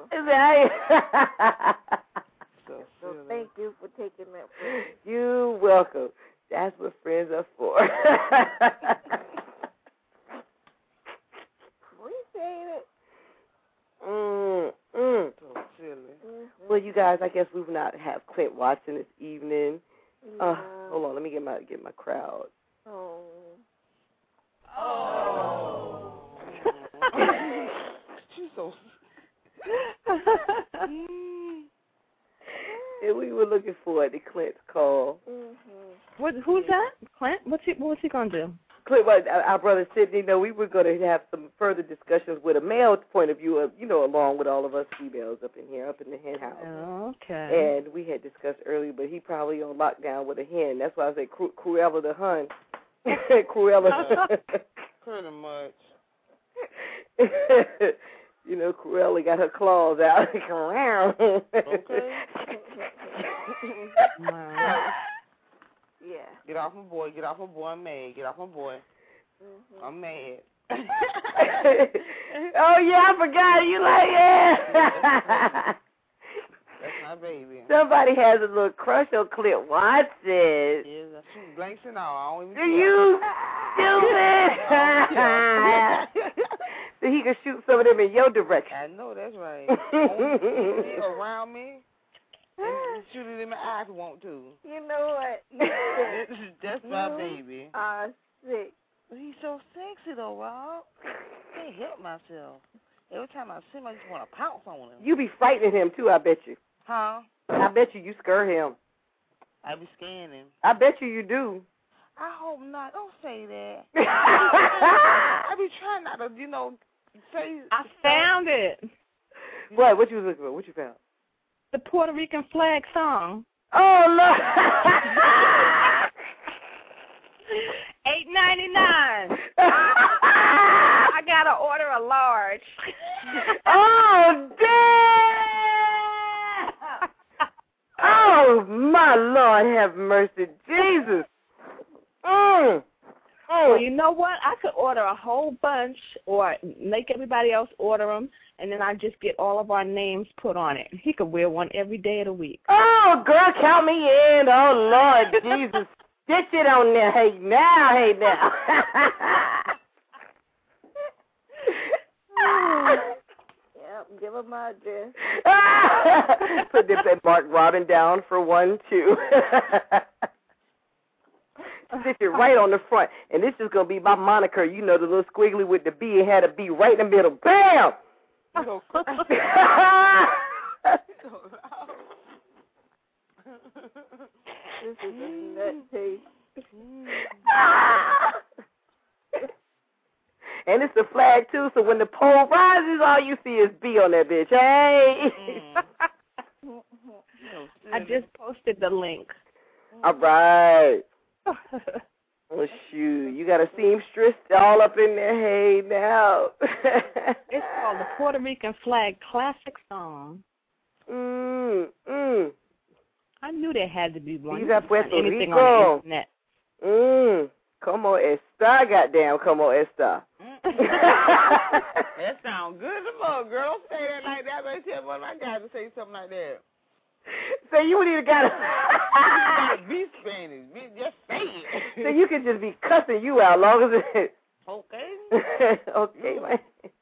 so, so thank you for taking that for me. You're welcome. That's what friends are for. Appreciate it. Mm, mm. So silly. Mm-hmm. Well, you guys, I guess we will not have Clint Watson this evening. Yeah. Uh, hold on, let me get my get my crowd. Oh. Oh. She's so. And we were looking forward to Clint's call. Mm-hmm. What? Who's that? Clint? What's he? What's he gonna do? Clint, what, our brother Sidney, no, we were going to have some further discussions with a male point of view, of, you know, along with all of us females up in here, up in the hen house. Okay. And we had discussed earlier, but he probably on lockdown with a hen. That's why I said Cru- Cruella the Hun. Cruella. Pretty much. You know, Cruella got her claws out. Okay. Wow. Yeah. Get off my boy. Get off my boy. I'm mad. Get off my boy. Mm-hmm. I'm mad. Oh, yeah, I forgot. You like, yeah. That's my baby. Somebody has a little crush on Clint Watson. Yeah, that's shoot blanks and all. I don't even Do you stupid? Oh, So he can shoot some of them in your direction. I know that's right. Only around me. And shoot it in my eyes if you want to. You know what? That's, that's my You baby. are sick. But he's so sexy though, Rob. I can't help myself. Every time I see him, I just want to pounce on him. You be frightening him, too, I bet you. Huh? I bet you you scare him. I be scanning. I bet you you do. I hope not. Don't say that. I be trying not to, you know, say. I found it. What? What you was looking for? What you found? The Puerto Rican flag song. Oh, look. Eight ninety nine. I gotta order a large. Oh, damn! Oh, my Lord, have mercy, Jesus. Mm. Well, you know what? I could order a whole bunch or make everybody else order them, and then I just get all of our names put on it. He could wear one every day of the week. Oh, girl, count me in. Oh, Lord, Jesus. Get it on there. Hey, now, hey, now. Yep, give him my address. Put this and mark Robin down for one, two. Stick it right on the front. And this is going to be my moniker. You know, the little squiggly with the B. It had a B right in the middle. Bam! This is a nut taste. And it's a flag, too, so when the pole rises, all you see is B on that bitch. Hey! Mm. I just posted the link. All right. Oh, shoot. You got a seamstress all up in there. Hey, now. It's called the Puerto Rican Flag Classic Song. Mm, mm. I knew there had to be one. Viva Puerto Anything Rico. on the internet. Mm. Como esta, goddamn, como esta. That sounds good as fuck, girl. Don't say that like that. I tell one of my guys to say something like that. So you would either got to... Be Spanish. Be, just say it. So you can just be cussing you out long as it... Okay. Okay, man.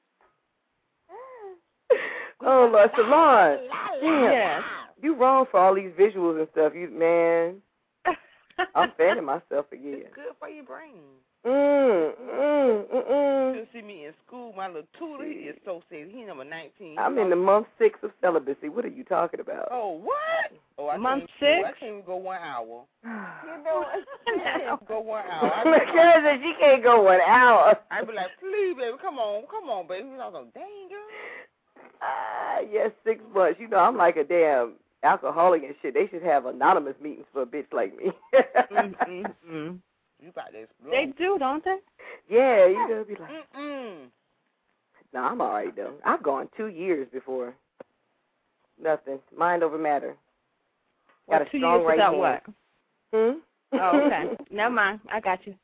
Oh, Lord, Salon. Damn. Yes. You wrong for all these visuals and stuff, you man. I'm fanning myself again. It's good for your brain. Mm, mm, mm, mm. You see me in school, my little tutor, he is so sad. He number nineteen. I'm in the month six of celibacy. What are you talking about? Oh, what? Oh, I month can't, six? I can't even go one hour. You know what? I can't go one hour. I Karen said she can't go one hour. I'd be like, please, baby, come on, come on, baby. I was like, dang, girl. Ah, yes, six months. You know, I'm like a damn alcoholic and shit. They should have anonymous meetings for a bitch like me. Mm-mm-mm. You about to explode. They do, don't they? Yeah, you gotta be like, Mm-mm. no, I'm all right, though. I've gone two years before. Nothing. Mind over matter. Got Well, a two strong years right without hand. what? Hmm? Oh, okay. Never mind. I got you.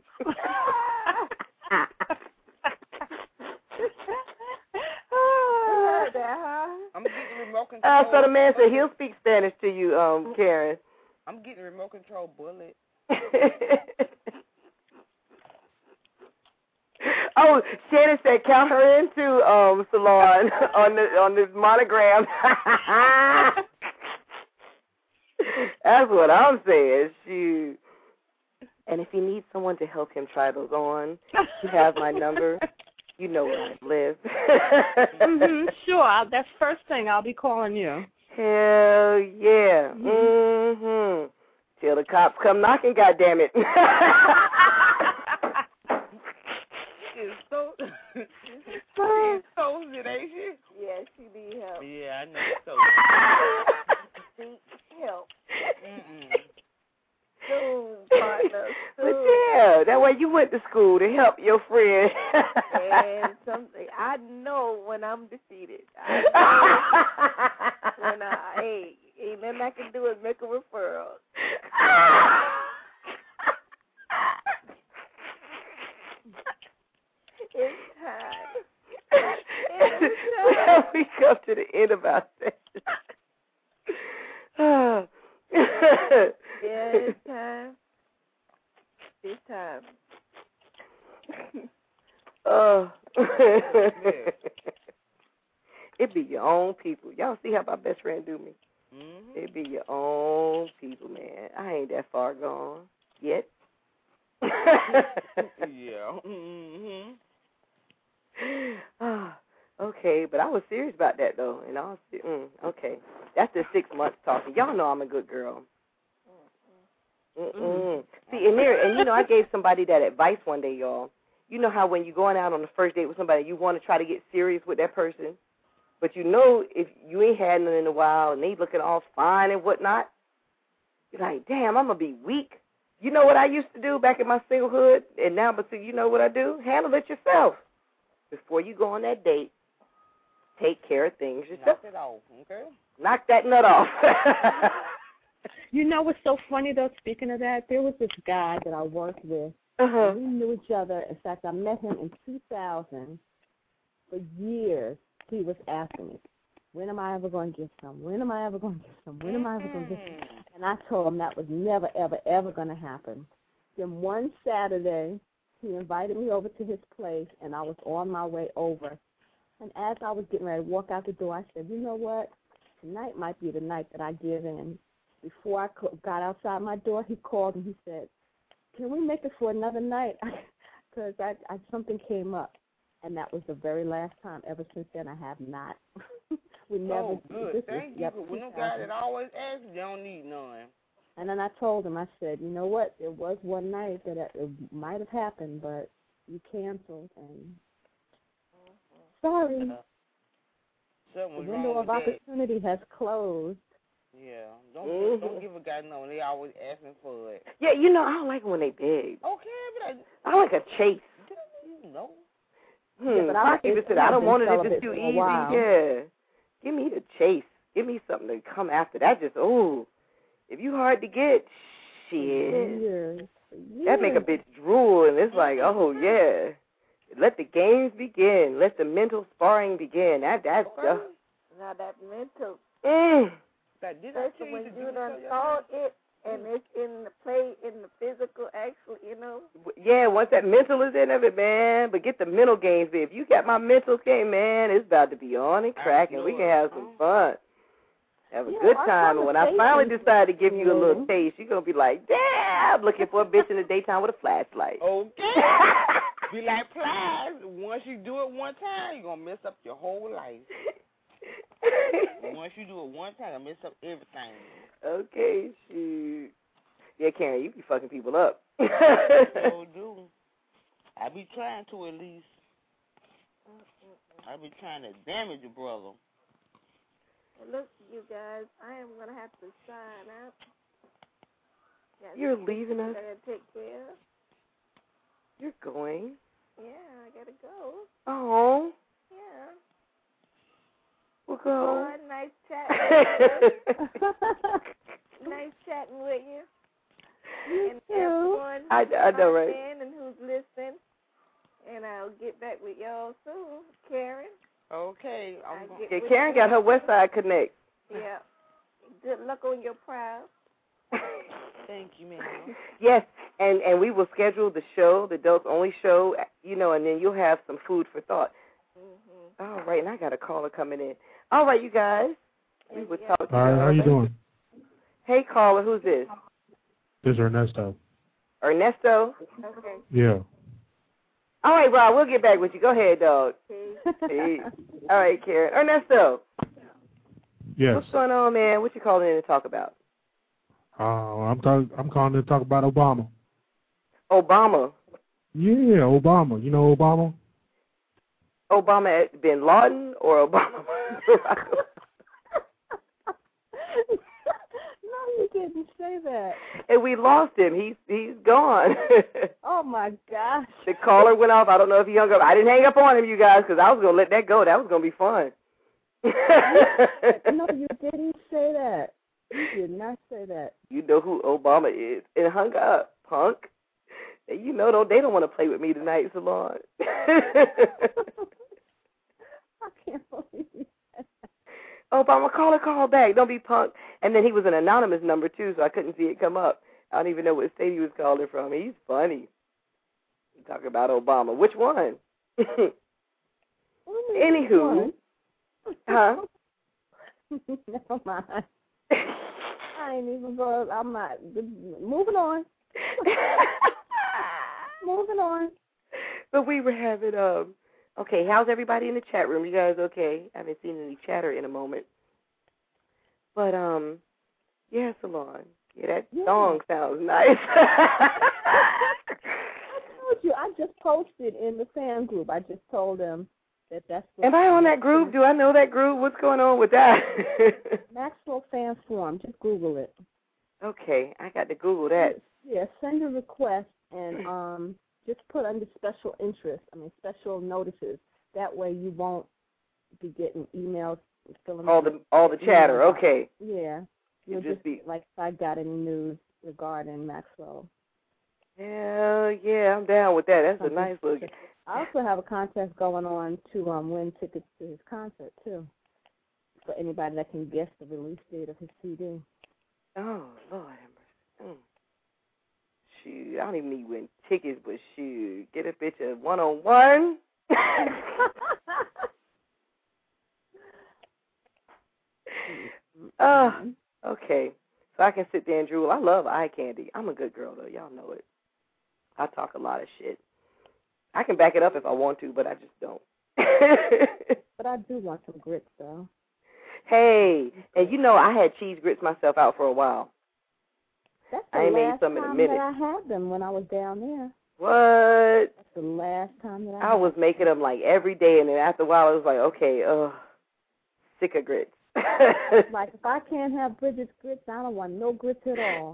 I'm getting the remote control. Uh, so the man said he'll speak Spanish to you, um, Karen. I'm getting the remote control bullet. Oh, Shannon said count her into um salon on the on this monogram. That's what I'm saying. Shoot. And if you need someone to help him try those on, you have my number. You know where I live. Mm-hmm, sure. I'll, that's first thing. I'll be calling you. Hell yeah. Mm-hmm. Till the cops come knocking, goddammit. She's so, she's so it, ain't she? Yeah, she need help. Yeah, I know so. Seek help. Mm-mm. Soon, partner. But Soon. yeah, that way you went to school to help your friend. And something I know when I'm defeated. I know when I hey, ain't nothing I can do is make a referral. It's time. It's time. We come to the end of our session. Yeah, it's time. It's time. Oh. It be your own people. Y'all see how my best friend do me? Mm-hmm. It be your own people, man. I ain't that far gone yet. Yeah. Mm-hmm. Ah, okay, but I was serious about that though, and I was mm, okay. That's the six months talking. Y'all know I'm a good girl. Mm-mm. See, and there, and you know, I gave somebody that advice one day, y'all. You know how when you're going out on the first date with somebody, you want to try to get serious with that person, but you know if you ain't had none in a while and they looking all fine and whatnot, you're like, damn, I'm gonna be weak. You know what I used to do back in my singlehood, and now, but see, you know what I do? Handle it yourself. Before you go on that date, take care of things yourself. Knock it off, okay? Knock that nut off. You know what's so funny, though, speaking of that? There was this guy that I worked with. Uh-huh. We knew each other. In fact, I met him in two thousand. For years, he was asking me, when am I ever going to get some? When am I ever going to get some? When am I ever going to get some? And I told him that was never, ever, ever going to happen. Then one Saturday, he invited me over to his place, and I was on my way over. And as I was getting ready to walk out the door, I said, you know what? Tonight might be the night that I give in. Before I got outside my door, he called and he said, can we make it for another night? Because I, I, something came up. And that was the very last time. Ever since then, I have not. we never. Oh, good. This Thank is, you. yep, But when them guys that always ask, you don't need none. And then I told him, I said, you know what? There was one night that it might have happened, but you canceled. And sorry. Something The was window wrong of with that. opportunity has closed. Yeah. Don't, Mm-hmm. don't give a guy no. They always asking for it. Yeah, you know, I don't like it when they beg. Okay, but I, I like a chase. you know. Hmm. Yeah, but I I like even it- said, I've I don't been want it if celibate it's too for a easy. while. Yeah. Give me the chase. Give me something to come after. That just, ooh. If you hard to get, For shit. years. For years. That make a bitch drool, and it's like, oh, yeah. Let the games begin. Let the mental sparring begin. That, that's, uh, Now that mental, mm. Like, did I tell especially you when to do you this done on your thought it and it's in the play, in the physical, actually, you know. Yeah, once that mental is in of it, man, but get the mental games in. If you got my mental game, man, it's about to be on and cracking. We can have some fun. Have a Yeah, good our time. And when I finally conversations- decide to give you a little Mhm. taste, you're going to be like, damn, looking for a bitch in the daytime with a flashlight. Okay. Be like Plies. Once you do it one time, you're going to mess up your whole life. Once you do it one time, you mess up everything. Okay, shoot. Yeah, Karen, you be fucking people up. So do. I be trying to at least. I be trying to damage your brother. Look, you guys, I am going to have to sign out. Got You're some leaving us? I got to take care of. You're going? Yeah, I got to go. Oh, Yeah. we'll go. Oh, nice chatting with you. Nice chatting with you. You And too. everyone I, who's I know, right? in and who's listening. And I'll get back with y'all soon. Karen. Okay. I'm I going get Yeah, with Karen you. got her West Side Connect. Yeah. Good luck on your proud. Thank you, ma'am. Yes, and, and we will schedule the show, the adults only show, you know, and then you'll have some food for thought. Mm-hmm. All right, and I got a caller coming in. All right, you guys. We will talk to you. All right, how you doing? Hey, caller, who's this? This is Ernesto. Ernesto? Okay. Yeah. All right, Rob, we'll get back with you. Go ahead, dog. Okay. Hey. All right, Karen. Ernesto, Yes. what's going on, man? What you calling in to talk about? Uh, I'm talk, I'm calling to talk about Obama. Obama. Yeah, Obama. You know Obama? Obama bin Laden or Obama? No, you didn't say that. And we lost him. He's he's gone. Oh my gosh. The caller went off. I don't know if he hung up. I didn't hang up on him, you guys, because I was going to let that go. That was going to be fun. No, you didn't say that. You did not say that. You know who Obama is. And hung up, punk. And you know, don't, they don't want to play with me tonight, Salon. I can't believe that. Obama, call a call back. Don't be punk. And then he was an anonymous number, too, so I couldn't see it come up. I don't even know what state he was calling from. He's funny. You talk about Obama. Which one? Anywho. Huh? Never mind. I ain't even going. I'm not. Moving on. Moving on. But we were having, um, okay, how's everybody in the chat room? You guys okay? I haven't seen any chatter in a moment. But, um, yeah, Salon. Yeah, that Yeah. song sounds nice. I told you. I just posted in the fan group. I just told them that that's what. Am I on that group? Do I know that group? What's going on with that? Maxwell Fan Forum. Just Google it. Okay, I got to Google that. Yeah, send a request and um just put under special interest. I mean special notices. That way you won't be getting emails filling All the all the chatter. Okay. Yeah. You'll It'll just, just be like if I got any news regarding Maxwell. Hell yeah, I'm down with that. That's a nice look. I also have a contest going on to um win tickets to his concert too. For anybody that can guess the release date of his C D. Oh, Lord have mercy. Mm. Shoot, I don't even need win tickets, but shoot, get a bitch a one on one. Oh, okay. So I can sit there and drool. I love eye candy. I'm a good girl though. Y'all know it. I talk a lot of shit. I can back it up if I want to, but I just don't. But I do want some grits though. Hey, and you know I had cheese grits myself out for a while. That's the I ain't made last some in a time minute. that I had them when I was down there. What? That's the last time that I. I had was making them like every day, and then after a while, I was like, okay, ugh, sick of grits. Like if I can't have Bridget's grits, I don't want no grits at all.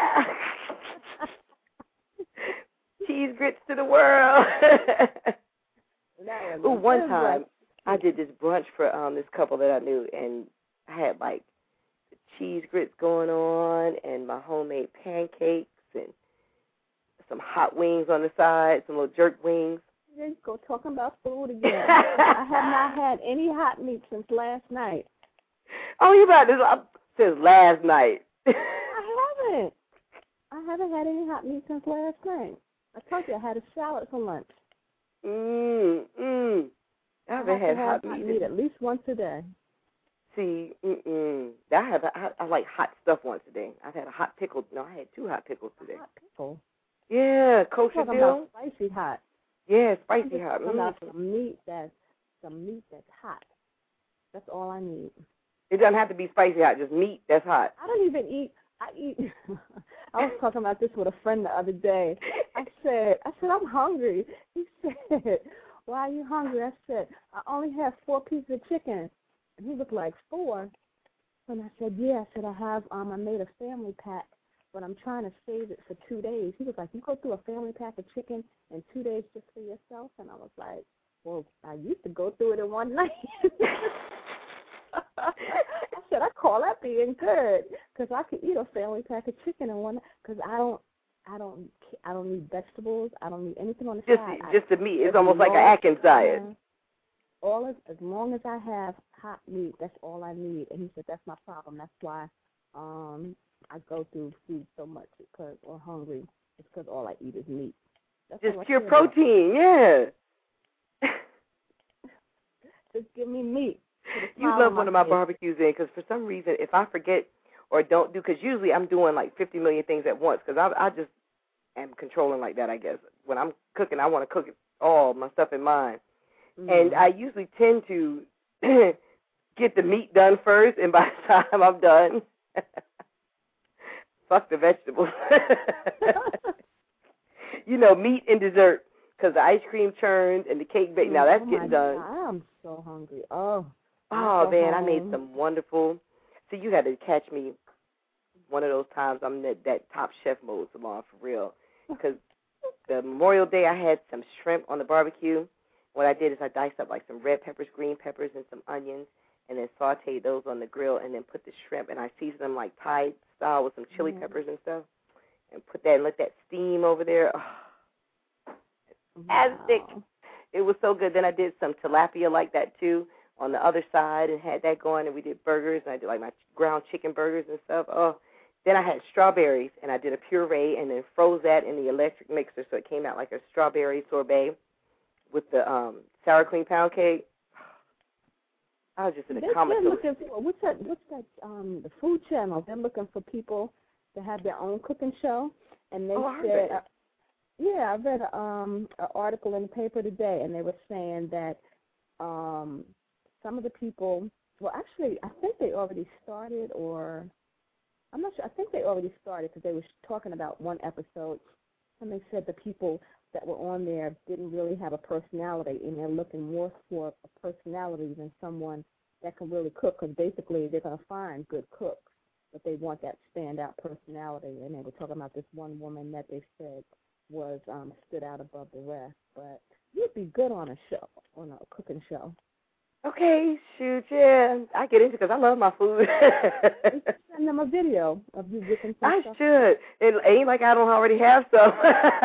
Cheese grits to the world. That was Ooh, one good time breakfast. I did this brunch for um this couple that I knew, and I had like cheese grits going on, and my homemade pancakes, and some hot wings on the side, some little jerk wings. There you go, talking about food again. I have not had any hot meat since last night. Oh, you about this uh, since last night? I haven't. I haven't had any hot meat since last night. I told you I had a salad for lunch. Mmm, mmm. I haven't I have had to hot have meat. meat at least once a day. See, mm-mm. I have I, I like hot stuff once today. I've had a hot pickle. No, I had two hot pickles today. Hot pickle. Yeah, kosher I'm talking dill. about spicy hot. Yeah, I'm spicy just hot. talking about Mm. some meat that's some meat that's hot. That's all I need. It doesn't have to be spicy hot. Just meat that's hot. I don't even eat. I eat. I was talking about this with a friend the other day. I said, I said I'm hungry. He said, why are you hungry? I said, I only have four pieces of chicken. And he was like, four? And I said, yeah. I said, I have, um, I made a family pack, but I'm trying to save it for two days. He was like, you go through a family pack of chicken in two days just for yourself? And I was like, well, I used to go through it in one night. I said, I call that being good, because I could eat a family pack of chicken in one, because I don't, I don't, I don't need vegetables. I don't need anything on the Just side. just the meat. It's almost long like an Atkins diet. All as, as long as I have hot meat, that's all I need. And he said, that's my problem. That's why um, I go through food so much because, or hungry. It's because all I eat is meat. That's Just all I pure care about. protein, yeah. Just give me meat. You love one of my barbecues in, because for some reason, if I forget or don't do, because usually I'm doing like fifty million things at once, because I, I just am controlling like that, I guess. When I'm cooking, I want to cook it all, my stuff in mind. Mm-hmm. And I usually tend to get the meat done first, and by the time I'm done, fuck the vegetables. You know, meat and dessert, because the ice cream churns and the cake baked. Now that's oh getting done. God, I'm so hungry. Oh. Oh, man, home. I made some wonderful. See, you had to catch me one of those times I'm in that, that Top Chef mode, Salon, for real. Because the Memorial Day, I had some shrimp on the barbecue. What I did is I diced up like some red peppers, green peppers, and some onions, and then sauteed those on the grill, and then put the shrimp, and I seasoned them like Thai style with some chili mm. peppers and stuff, and put that and let that steam over there. Oh, fantastic. Wow. It was so good. Then I did some tilapia like that, too, on the other side, and had that going, and we did burgers, and I did like my ground chicken burgers and stuff. Oh, then I had strawberries, and I did a puree, and then froze that in the electric mixer, so it came out like a strawberry sorbet with the um, sour cream pound cake. I was just in a they're, comatose. They're looking for, what's that? What's that? Um, the Food Channel. They're looking for people to have their own cooking show, and they oh, said, uh, yeah, I read a, um, an article in the paper today, and they were saying that um, some of the people, well, actually, I think they already started, or I'm not sure. I think they already started because they were talking about one episode, and they said the people that were on there didn't really have a personality, and they're looking more for a personality than someone that can really cook, because basically they're going to find good cooks, but they want that standout personality. And they were talking about this one woman that they said was um, stood out above the rest. But you'd be good on a show, on a cooking show. Okay, shoot, yeah. I get into it because I love my food. Send them a video of you cooking some I stuff. should. It ain't like I don't already have some.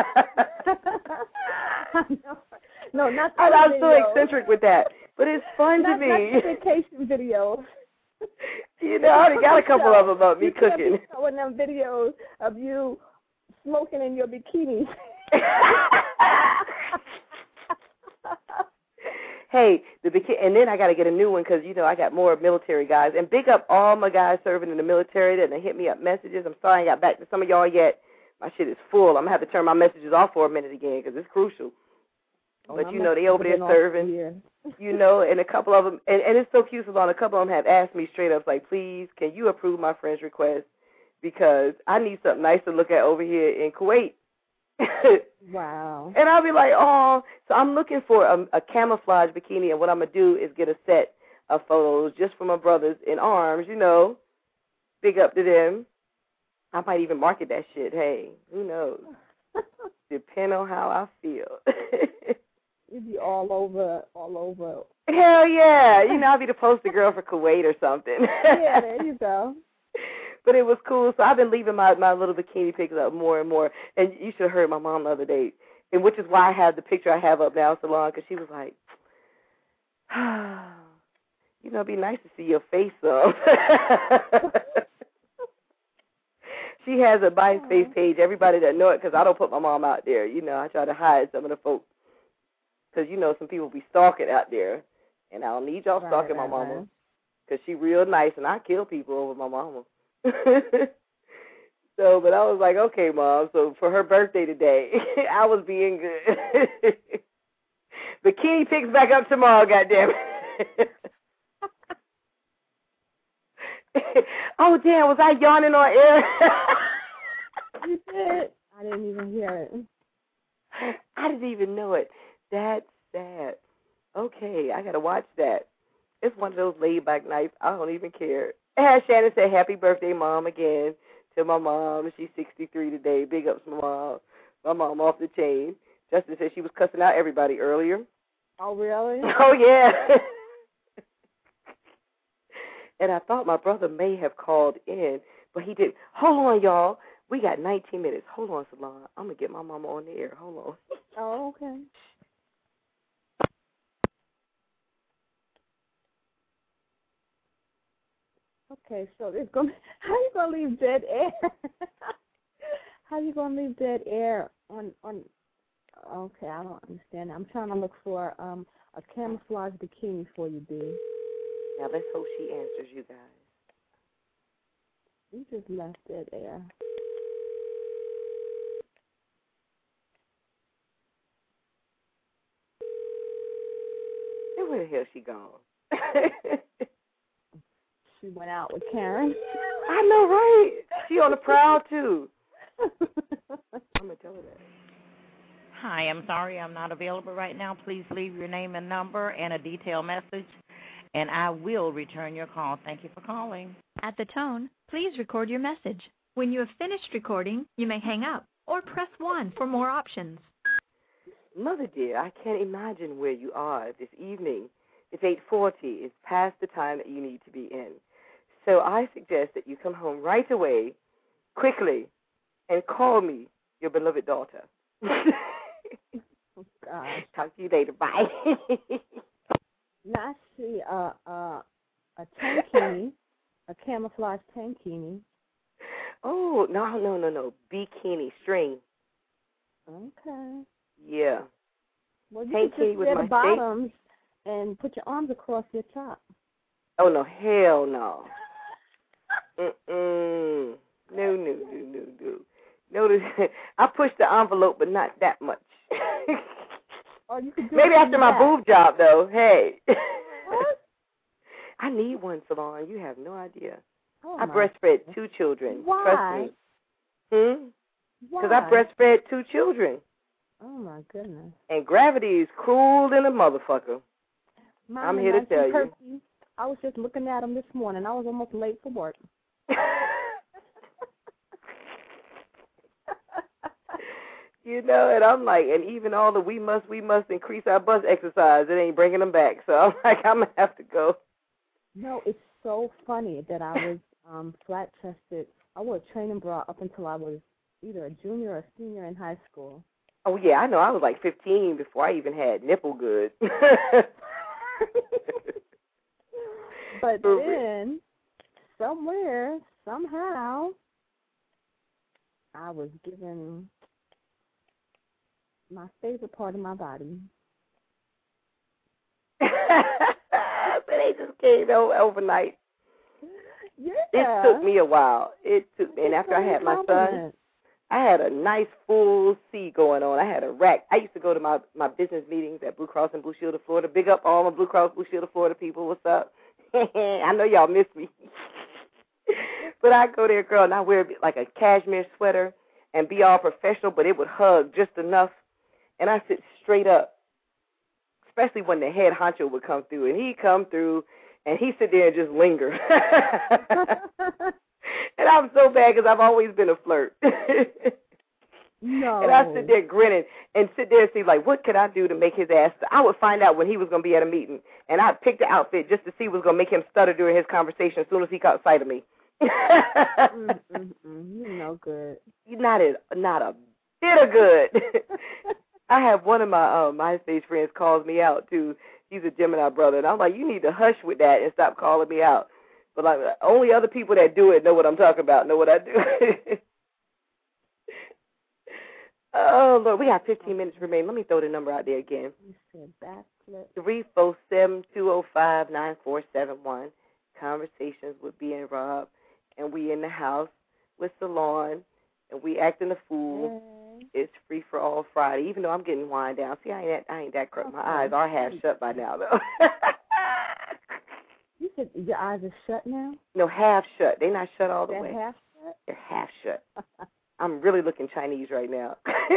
no, no, not I, I'm so videos. eccentric with that, but it's fun not, to me. Not vacation videos. You know, I already got a couple of them about me you cooking. You can't be showing them videos of you smoking in your bikini. Hey, the bikini, and then I got to get a new one because, you know, I got more military guys. And big up all my guys serving in the military that they hit me up messages. I'm sorry I got back to some of y'all yet. My shit is full. I'm going to have to turn my messages off for a minute again because it's crucial. Oh, but, you know, they over there serving, you know, and a couple of them, and, and it's so cute, Salon, a couple of them have asked me straight up, like, please, can you approve my friend's request because I need something nice to look at over here in Kuwait. Wow. And I'll be like, oh, so I'm looking for a, a camouflage bikini, and what I'm going to do is get a set of photos just for my brothers in arms, you know, big up to them. I might even market that shit. Hey, who knows? Depend on how I feel. You'd be all over, all over. Hell yeah. You know, I'll be the poster girl for Kuwait or something. Yeah, there you go. But it was cool. So I've been leaving my, my little bikini pics up more and more. And you should have heard my mom the other day, and which is why I have the picture I have up now, Salon, because she was like, you know, it'd be nice to see your face, though. She has a MySpace page. Everybody that know it, because I don't put my mom out there. You know, I try to hide some of the folks. Because, you know, some people be stalking out there. And I don't need y'all right, stalking right, my mama. Right. because she real nice, and I kill people over my mama. So, but I was like, okay, Mom. So for her birthday today, I was being good. Bikini picks back up tomorrow, goddamn it. Oh, damn, was I yawning on air? You did. I didn't even hear it. I didn't even know it. That's sad. Okay, I got to watch that. It's one of those laid-back nights. I don't even care. And Shannon said, happy birthday, Mom, again. To my mom. She's sixty-three today. Big ups, my mom. My mom off the chain. Justin said she was cussing out everybody earlier. Oh, really? Oh, yeah. And I thought my brother may have called in, but he didn't. Hold on, y'all. We got nineteen minutes. Hold on, Salon. I'm going to get my mama on the air. Hold on. Oh, okay. Okay, so it's going. How you gonna leave dead air? How you gonna leave dead air on on? Okay, I don't understand. I'm trying to look for um a camouflage bikini for you, B. Now let's hope she answers you guys. You just left dead air. And where the hell she gone? She went out with Karen. I know, right? She on the prowl, too. I'm going to tell her that. Hi, I'm sorry I'm not available right now. Please leave your name and number and a detailed message, and I will return your call. Thank you for calling. At the tone, please record your message. When you have finished recording, you may hang up or press one for more options. Mother dear, I can't imagine where you are this evening. It's eight forty. It's past the time that you need to be in. So I suggest that you come home right away, quickly, and call me, your beloved daughter. Oh, gosh. Talk to you later. Bye. Now I see uh, uh, a tankini, a camouflage tankini. Oh, no, no, no, no. Bikini string. Okay. Yeah. Well, you Tankini can just with wear my the bottoms and put your arms across your top. Oh, no, hell no. Mm-mm. No, no, no, no, no. Notice, I pushed the envelope, but not that much. Oh, you could do Maybe after my that. boob job, though. Hey. What? I need one, Salon. You have no idea. Oh, I my breastfed goodness. two children. Why? Trust me. Hmm? Why? Because I breastfed two children. Oh, my goodness. And gravity is cruel than a motherfucker. Mine I'm are here to nice tell and you. perky. I was just looking at them this morning. I was almost late for work. You know, and I'm like, and even all the we must, we must increase our bus exercise, it ain't bringing them back. So I'm like, I'm going to have to go. No, it's so funny that I was um, flat-chested. I wore a training bra up until I was either a junior or senior in high school. Oh, yeah, I know. I was like fifteen before I even had nipple good. But then, somewhere, somehow, I was given my favorite part of my body. But they just came over overnight. Yeah. It took me a while. It took, and after I had my son, I had a nice full C going on. I had a rack. I used to go to my, my business meetings at Blue Cross and Blue Shield of Florida. Big up all my Blue Cross Blue Shield of Florida people. What's up? I know y'all miss me. But I go there, girl, and I wear like a cashmere sweater and be all professional, but it would hug just enough. And I sit straight up, especially when the head honcho would come through. And he'd come through, and he'd sit there and just linger. And I'm so bad because I've always been a flirt. No. And I sit there grinning and sit there and see, like, what could I do to make his ass? I would find out when he was going to be at a meeting, and I'd pick the outfit just to see what was going to make him stutter during his conversation as soon as he caught sight of me. mm, mm, mm. You're no good. You're not a, not a bit of good. I have one of my uh, MySpace friends calls me out, too. He's a Gemini brother, and I'm like, you need to hush with that and stop calling me out. But like, only other people that do it know what I'm talking about, know what I do. Oh, Lord, we got fifteen minutes remaining. Let me throw the number out there again. You said backflip. three four seven, two oh five, nine four seven one. conversations with B and Rob, and we in the house with Salon, and we acting a fool. Mm. It's free for all Friday, even though I'm getting wind down. See, I ain't that, I ain't that crook. My eyes are half shut by now, though. You said your eyes are shut now? No, half shut. They're not shut all the They're way. half shut? They're half shut. I'm really looking Chinese right now.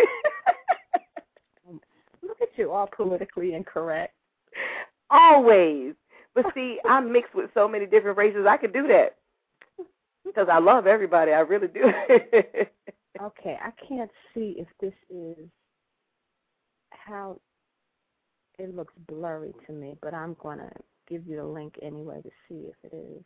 Look at you, all politically incorrect. Always. But see, I'm mixed with so many different races. I could do that because I love everybody. I really do. Okay, I can't see if this is how it looks blurry to me, but I'm going to give you the link anyway to see if it is.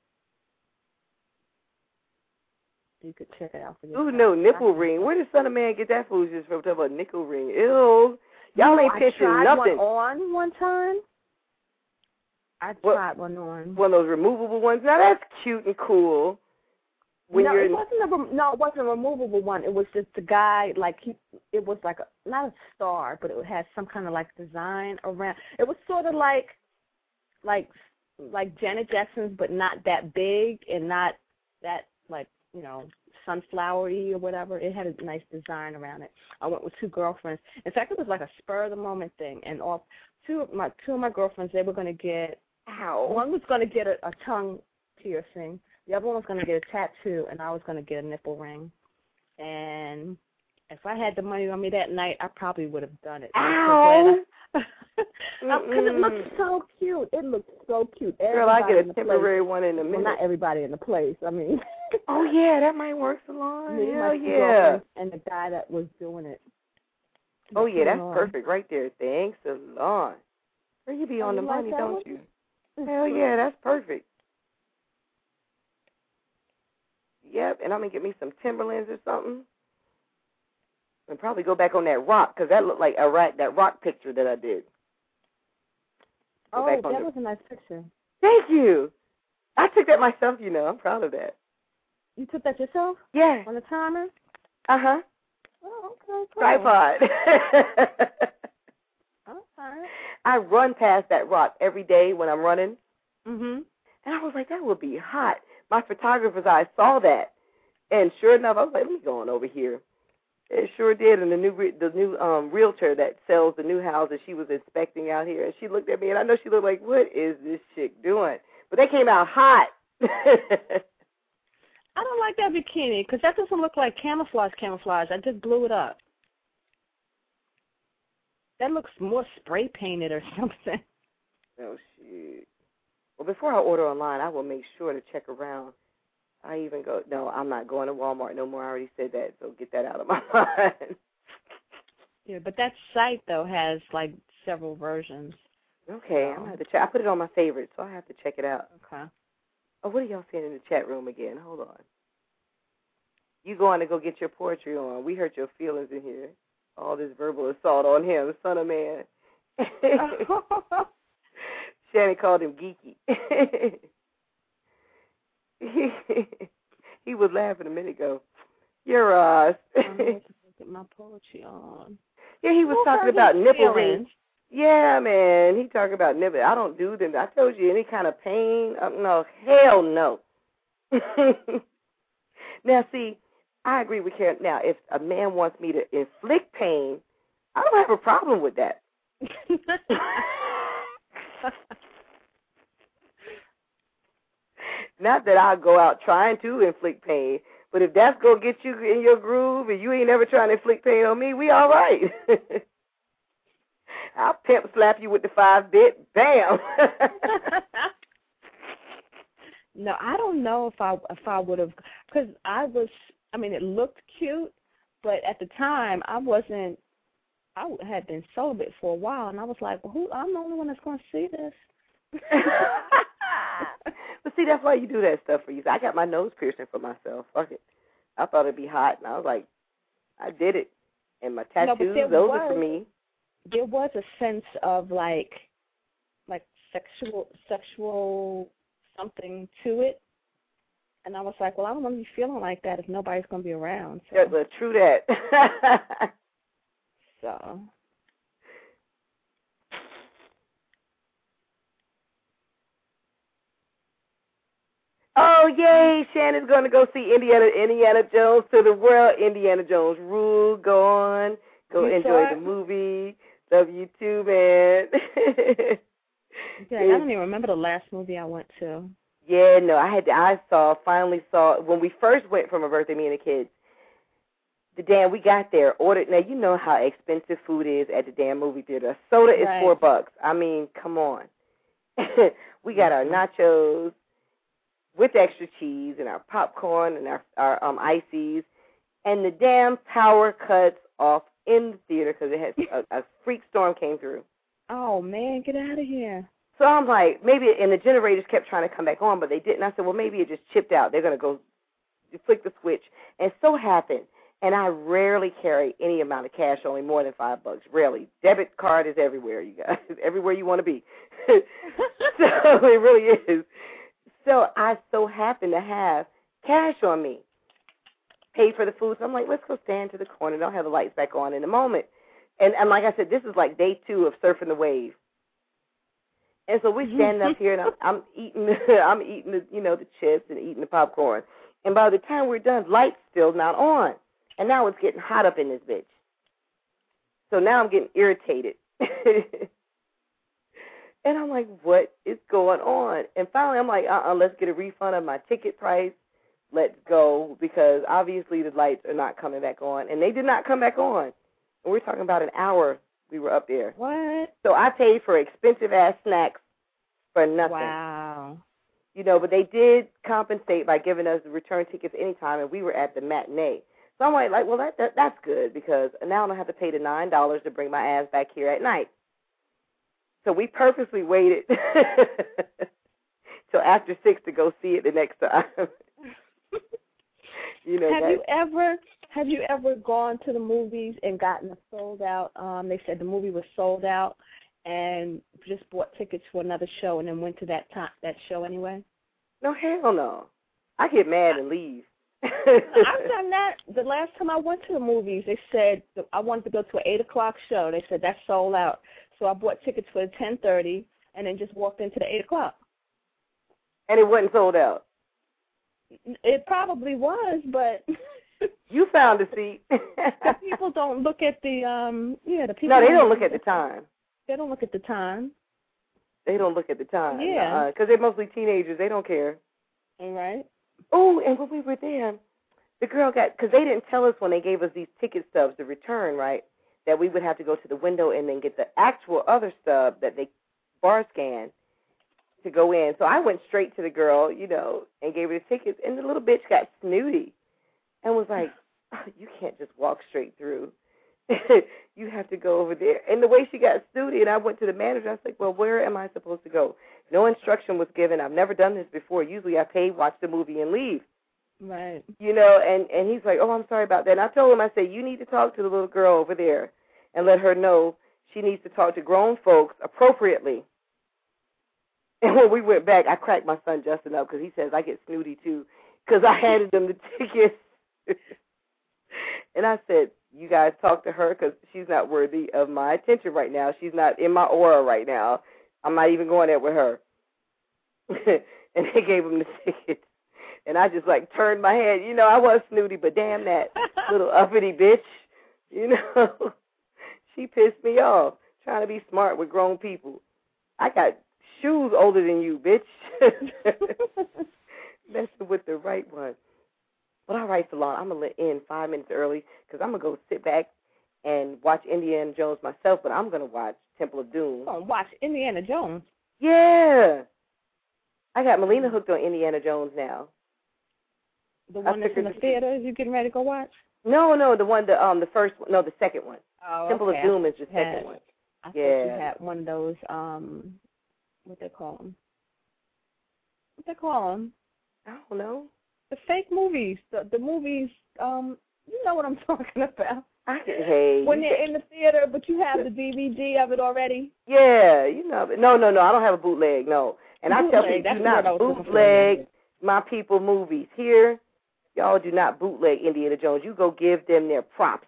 You could check it out for yourself. Ooh, no, nipple ring. Where did Son of Man get that foolishness from? Talking about nickel ring. Ew. Y'all ain't pitching I tried nothing. one on one time. I what, tried one on. One of those removable ones. Now that's cute and cool. When no, you're it wasn't a no, it wasn't a removable one. It was just the guy like he. It was like a, not a star, but it had some kind of like design around. It was sort of like, like, like Janet Jackson's, but not that big and not that like you know sunflowery or whatever. It had a nice design around it. I went with two girlfriends. In fact, it was like a spur of the moment thing, and all two of my two of my girlfriends they were going to get. Ow. One was going to get a, a tongue piercing. The other one was going to get a tattoo, and I was going to get a nipple ring. And if I had the money on me that night, I probably would have done it. Ow! Because it looked so cute. It looked so cute. Girl, I get a temporary place, one in a minute. Well, not everybody in the place. I mean. Oh, yeah, that might work, Salon. Me, Hell, my yeah. And the guy that was doing it. Oh, yeah, that's perfect right there. Thanks, Salon. Girl, you be on oh, the you money, like don't one? you? Hell, yeah, that's perfect. Yep, and I'm going to get me some Timberlands or something. And probably go back on that rock, because that looked like a rock, that rock picture that I did. Go oh, that the... was a nice picture. Thank you. I took that myself, you know. I'm proud of that. You took that yourself? Yeah. On the timer? Uh-huh. Oh, okay. Cool. Tripod. Okay. I run past that rock every day when I'm running. Mm-hmm. And I was like, that would be hot. My photographer's eye saw that. And sure enough, I was like, let me go on over here. It sure did. And the new the new um, realtor that sells the new houses, she was inspecting out here. And she looked at me, and I know she looked like, what is this chick doing? But they came out hot. I don't like that bikini because that doesn't look like camouflage camouflage. I just blew it up. That looks more spray painted or something. Oh, shit. Well, before I order online, I will make sure to check around. I even go, no, I'm not going to Walmart no more. I already said that, so get that out of my mind. Yeah, but that site, though, has, like, several versions. Okay, I'm going to have to check. I put it on my favorites, so I have to check it out. Okay. Oh, what are y'all saying in the chat room again? Hold on. You going to go get your poetry on. We hurt your feelings in here. All this verbal assault on him, Son of Man. Shannon called him geeky. He was laughing a minute ago. You're us. Get my poetry on. Yeah, he was talking about nipple rings. Yeah, man. He talking about nipple. I don't do them. I told you, any kind of pain. Uh, no, hell no. Now, see, I agree with Karen. Now, if a man wants me to inflict pain, I don't have a problem with that. Not that I'll go out trying to inflict pain, but if that's going to get you in your groove and you ain't never trying to inflict pain on me, we all right. I'll pimp slap you with the five bit. Bam. No, I don't know if I if I would have, because I was, I mean, it looked cute, but at the time I wasn't, I had been celibate for a while, and I was like, well, who? I'm the only one that's going to see this. But see, that's why you do that stuff for you. I got my nose piercing for myself. Fuck it. I thought it'd be hot, and I was like, I did it. And my tattoos, no, those was, are for me. There was a sense of like, like sexual, sexual something to it, and I was like, well, I don't want to be feeling like that if nobody's going to be around. So. Yeah, but true that. So. Oh, yay, Shannon's going to go see Indiana Indiana Jones to the world. Indiana Jones rule. Go on. Go You enjoy saw the it? movie. Love you too, man. Yeah, I don't even remember the last movie I went to. Yeah, no, I had. I saw, finally saw, when we first went for my birthday, me and the kids, the damn, we got there, ordered. Now, you know how expensive food is at the damn movie theater. A soda is Right. four bucks. I mean, come on. We got our nachos with extra cheese and our popcorn and our, our um, ices, and the damn power cuts off in the theater because it had a, a freak storm came through. Oh, man, get out of here. So I'm like, maybe, and the generators kept trying to come back on, but they didn't. I said, well, maybe it just chipped out. They're going to go flick the switch. And so happened. And I rarely carry any amount of cash, only more than five bucks. Rarely. Debit card is everywhere, you guys. Everywhere you want to be. So it really is. So I so happen to have cash on me. Paid for the food. So I'm like, let's go stand to the corner. They'll have the lights back on in a moment. And, and like I said, this is like day two of surfing the wave. And so we're standing up here, and I'm, I'm eating, I'm eating the, you know, the chips and eating the popcorn. And by the time we're done, lights still not on. And now it's getting hot up in this bitch. So now I'm getting irritated. And I'm like, what is going on? And finally I'm like, uh-uh, let's get a refund of my ticket price. Let's go, because obviously the lights are not coming back on. And they did not come back on. And we're talking about an hour we were up there. What? So I paid for expensive-ass snacks for nothing. Wow. You know, but they did compensate by giving us the return tickets anytime, and we were at the matinee. So I'm like, like well, that, that that's good, because now I don't have to pay the nine dollars to bring my ass back here at night. So we purposely waited till after six to go see it the next time. You know, have that, you ever have you ever gone to the movies and gotten a sold out? Um, they said the movie was sold out, and just bought tickets for another show, and then went to that time, that show anyway. No, hell no. I get mad and leave. I've done that. The last time I went to the movies, they said I wanted to go to an eight o'clock show. They said that's sold out, so I bought tickets for the ten thirty, and then just walked into the eight o'clock. And it wasn't sold out. It probably was, but you found a seat. The people don't look at the um. Yeah, the people. No, they don't look at the time. They don't look at the time. They don't look at the time. Yeah, because uh, they're mostly teenagers. They don't care. All right. Oh, and when we were there, the girl got, because they didn't tell us when they gave us these ticket stubs to return, right, that we would have to go to the window and then get the actual other stub that they bar scanned to go in. So I went straight to the girl, you know, and gave her the tickets, and the little bitch got snooty and was like, oh, you can't just walk straight through. You have to go over there. And the way she got snooty, and I went to the manager, I was like, well, where am I supposed to go? No instruction was given. I've never done this before. Usually I pay, watch the movie, and leave. Right. You know, and, and he's like, oh, I'm sorry about that. And I told him, I said, you need to talk to the little girl over there and let her know she needs to talk to grown folks appropriately. And when we went back, I cracked my son Justin up because he says I get snooty too, because I handed him the tickets. And I said, you guys talk to her because she's not worthy of my attention right now. She's not in my aura right now. I'm not even going there with her. And they gave him the tickets. And I just, like, turned my head. You know, I was snooty, but damn that little uppity bitch. You know, she pissed me off trying to be smart with grown people. I got shoes older than you, bitch. Messing with the right one. But all right, Salon, I'm going to let in five minutes early because I'm going to go sit back and watch Indiana Jones myself, but I'm going to watch Temple of Doom. Oh, watch Indiana Jones? Yeah. I got Melina hooked on Indiana Jones now. The one that's in the theaters you getting ready to go watch? No, no, the one, the um, the first one, no, the second one. Oh, Temple okay. of Doom is the had, second one. I yeah. thought you had one of those, um, what they call them? What they call them? I don't know. The fake movies, the the movies, um, you know what I'm talking about. I can, hey. When they're in the theater, but you have the D V D of it already. Yeah, you know. No, no, no, I don't have a bootleg, no. And bootleg, I tell people, do not bootleg my people movies. Here, y'all do not bootleg Indiana Jones. You go give them their props.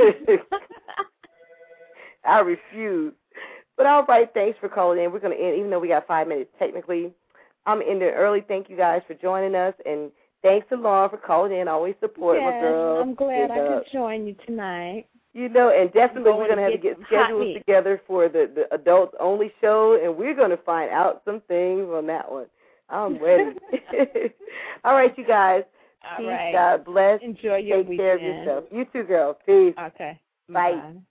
I refuse. But all right, thanks for calling in. We're going to end, even though we got five minutes technically. I'm ending early. Thank you guys for joining us, and thanks to Lauren for calling in. Always support yes, my girl. I'm glad and, I uh, could join you tonight. You know, and definitely we're going going to have to get get some hot schedules meat. together for the, the adults-only show, and we're going to find out some things on that one. I'm ready. All right, you guys. All Peace. right. God bless. Enjoy your Take weekend. care of yourself. You too, girl. Peace. Okay. Bye. Bye.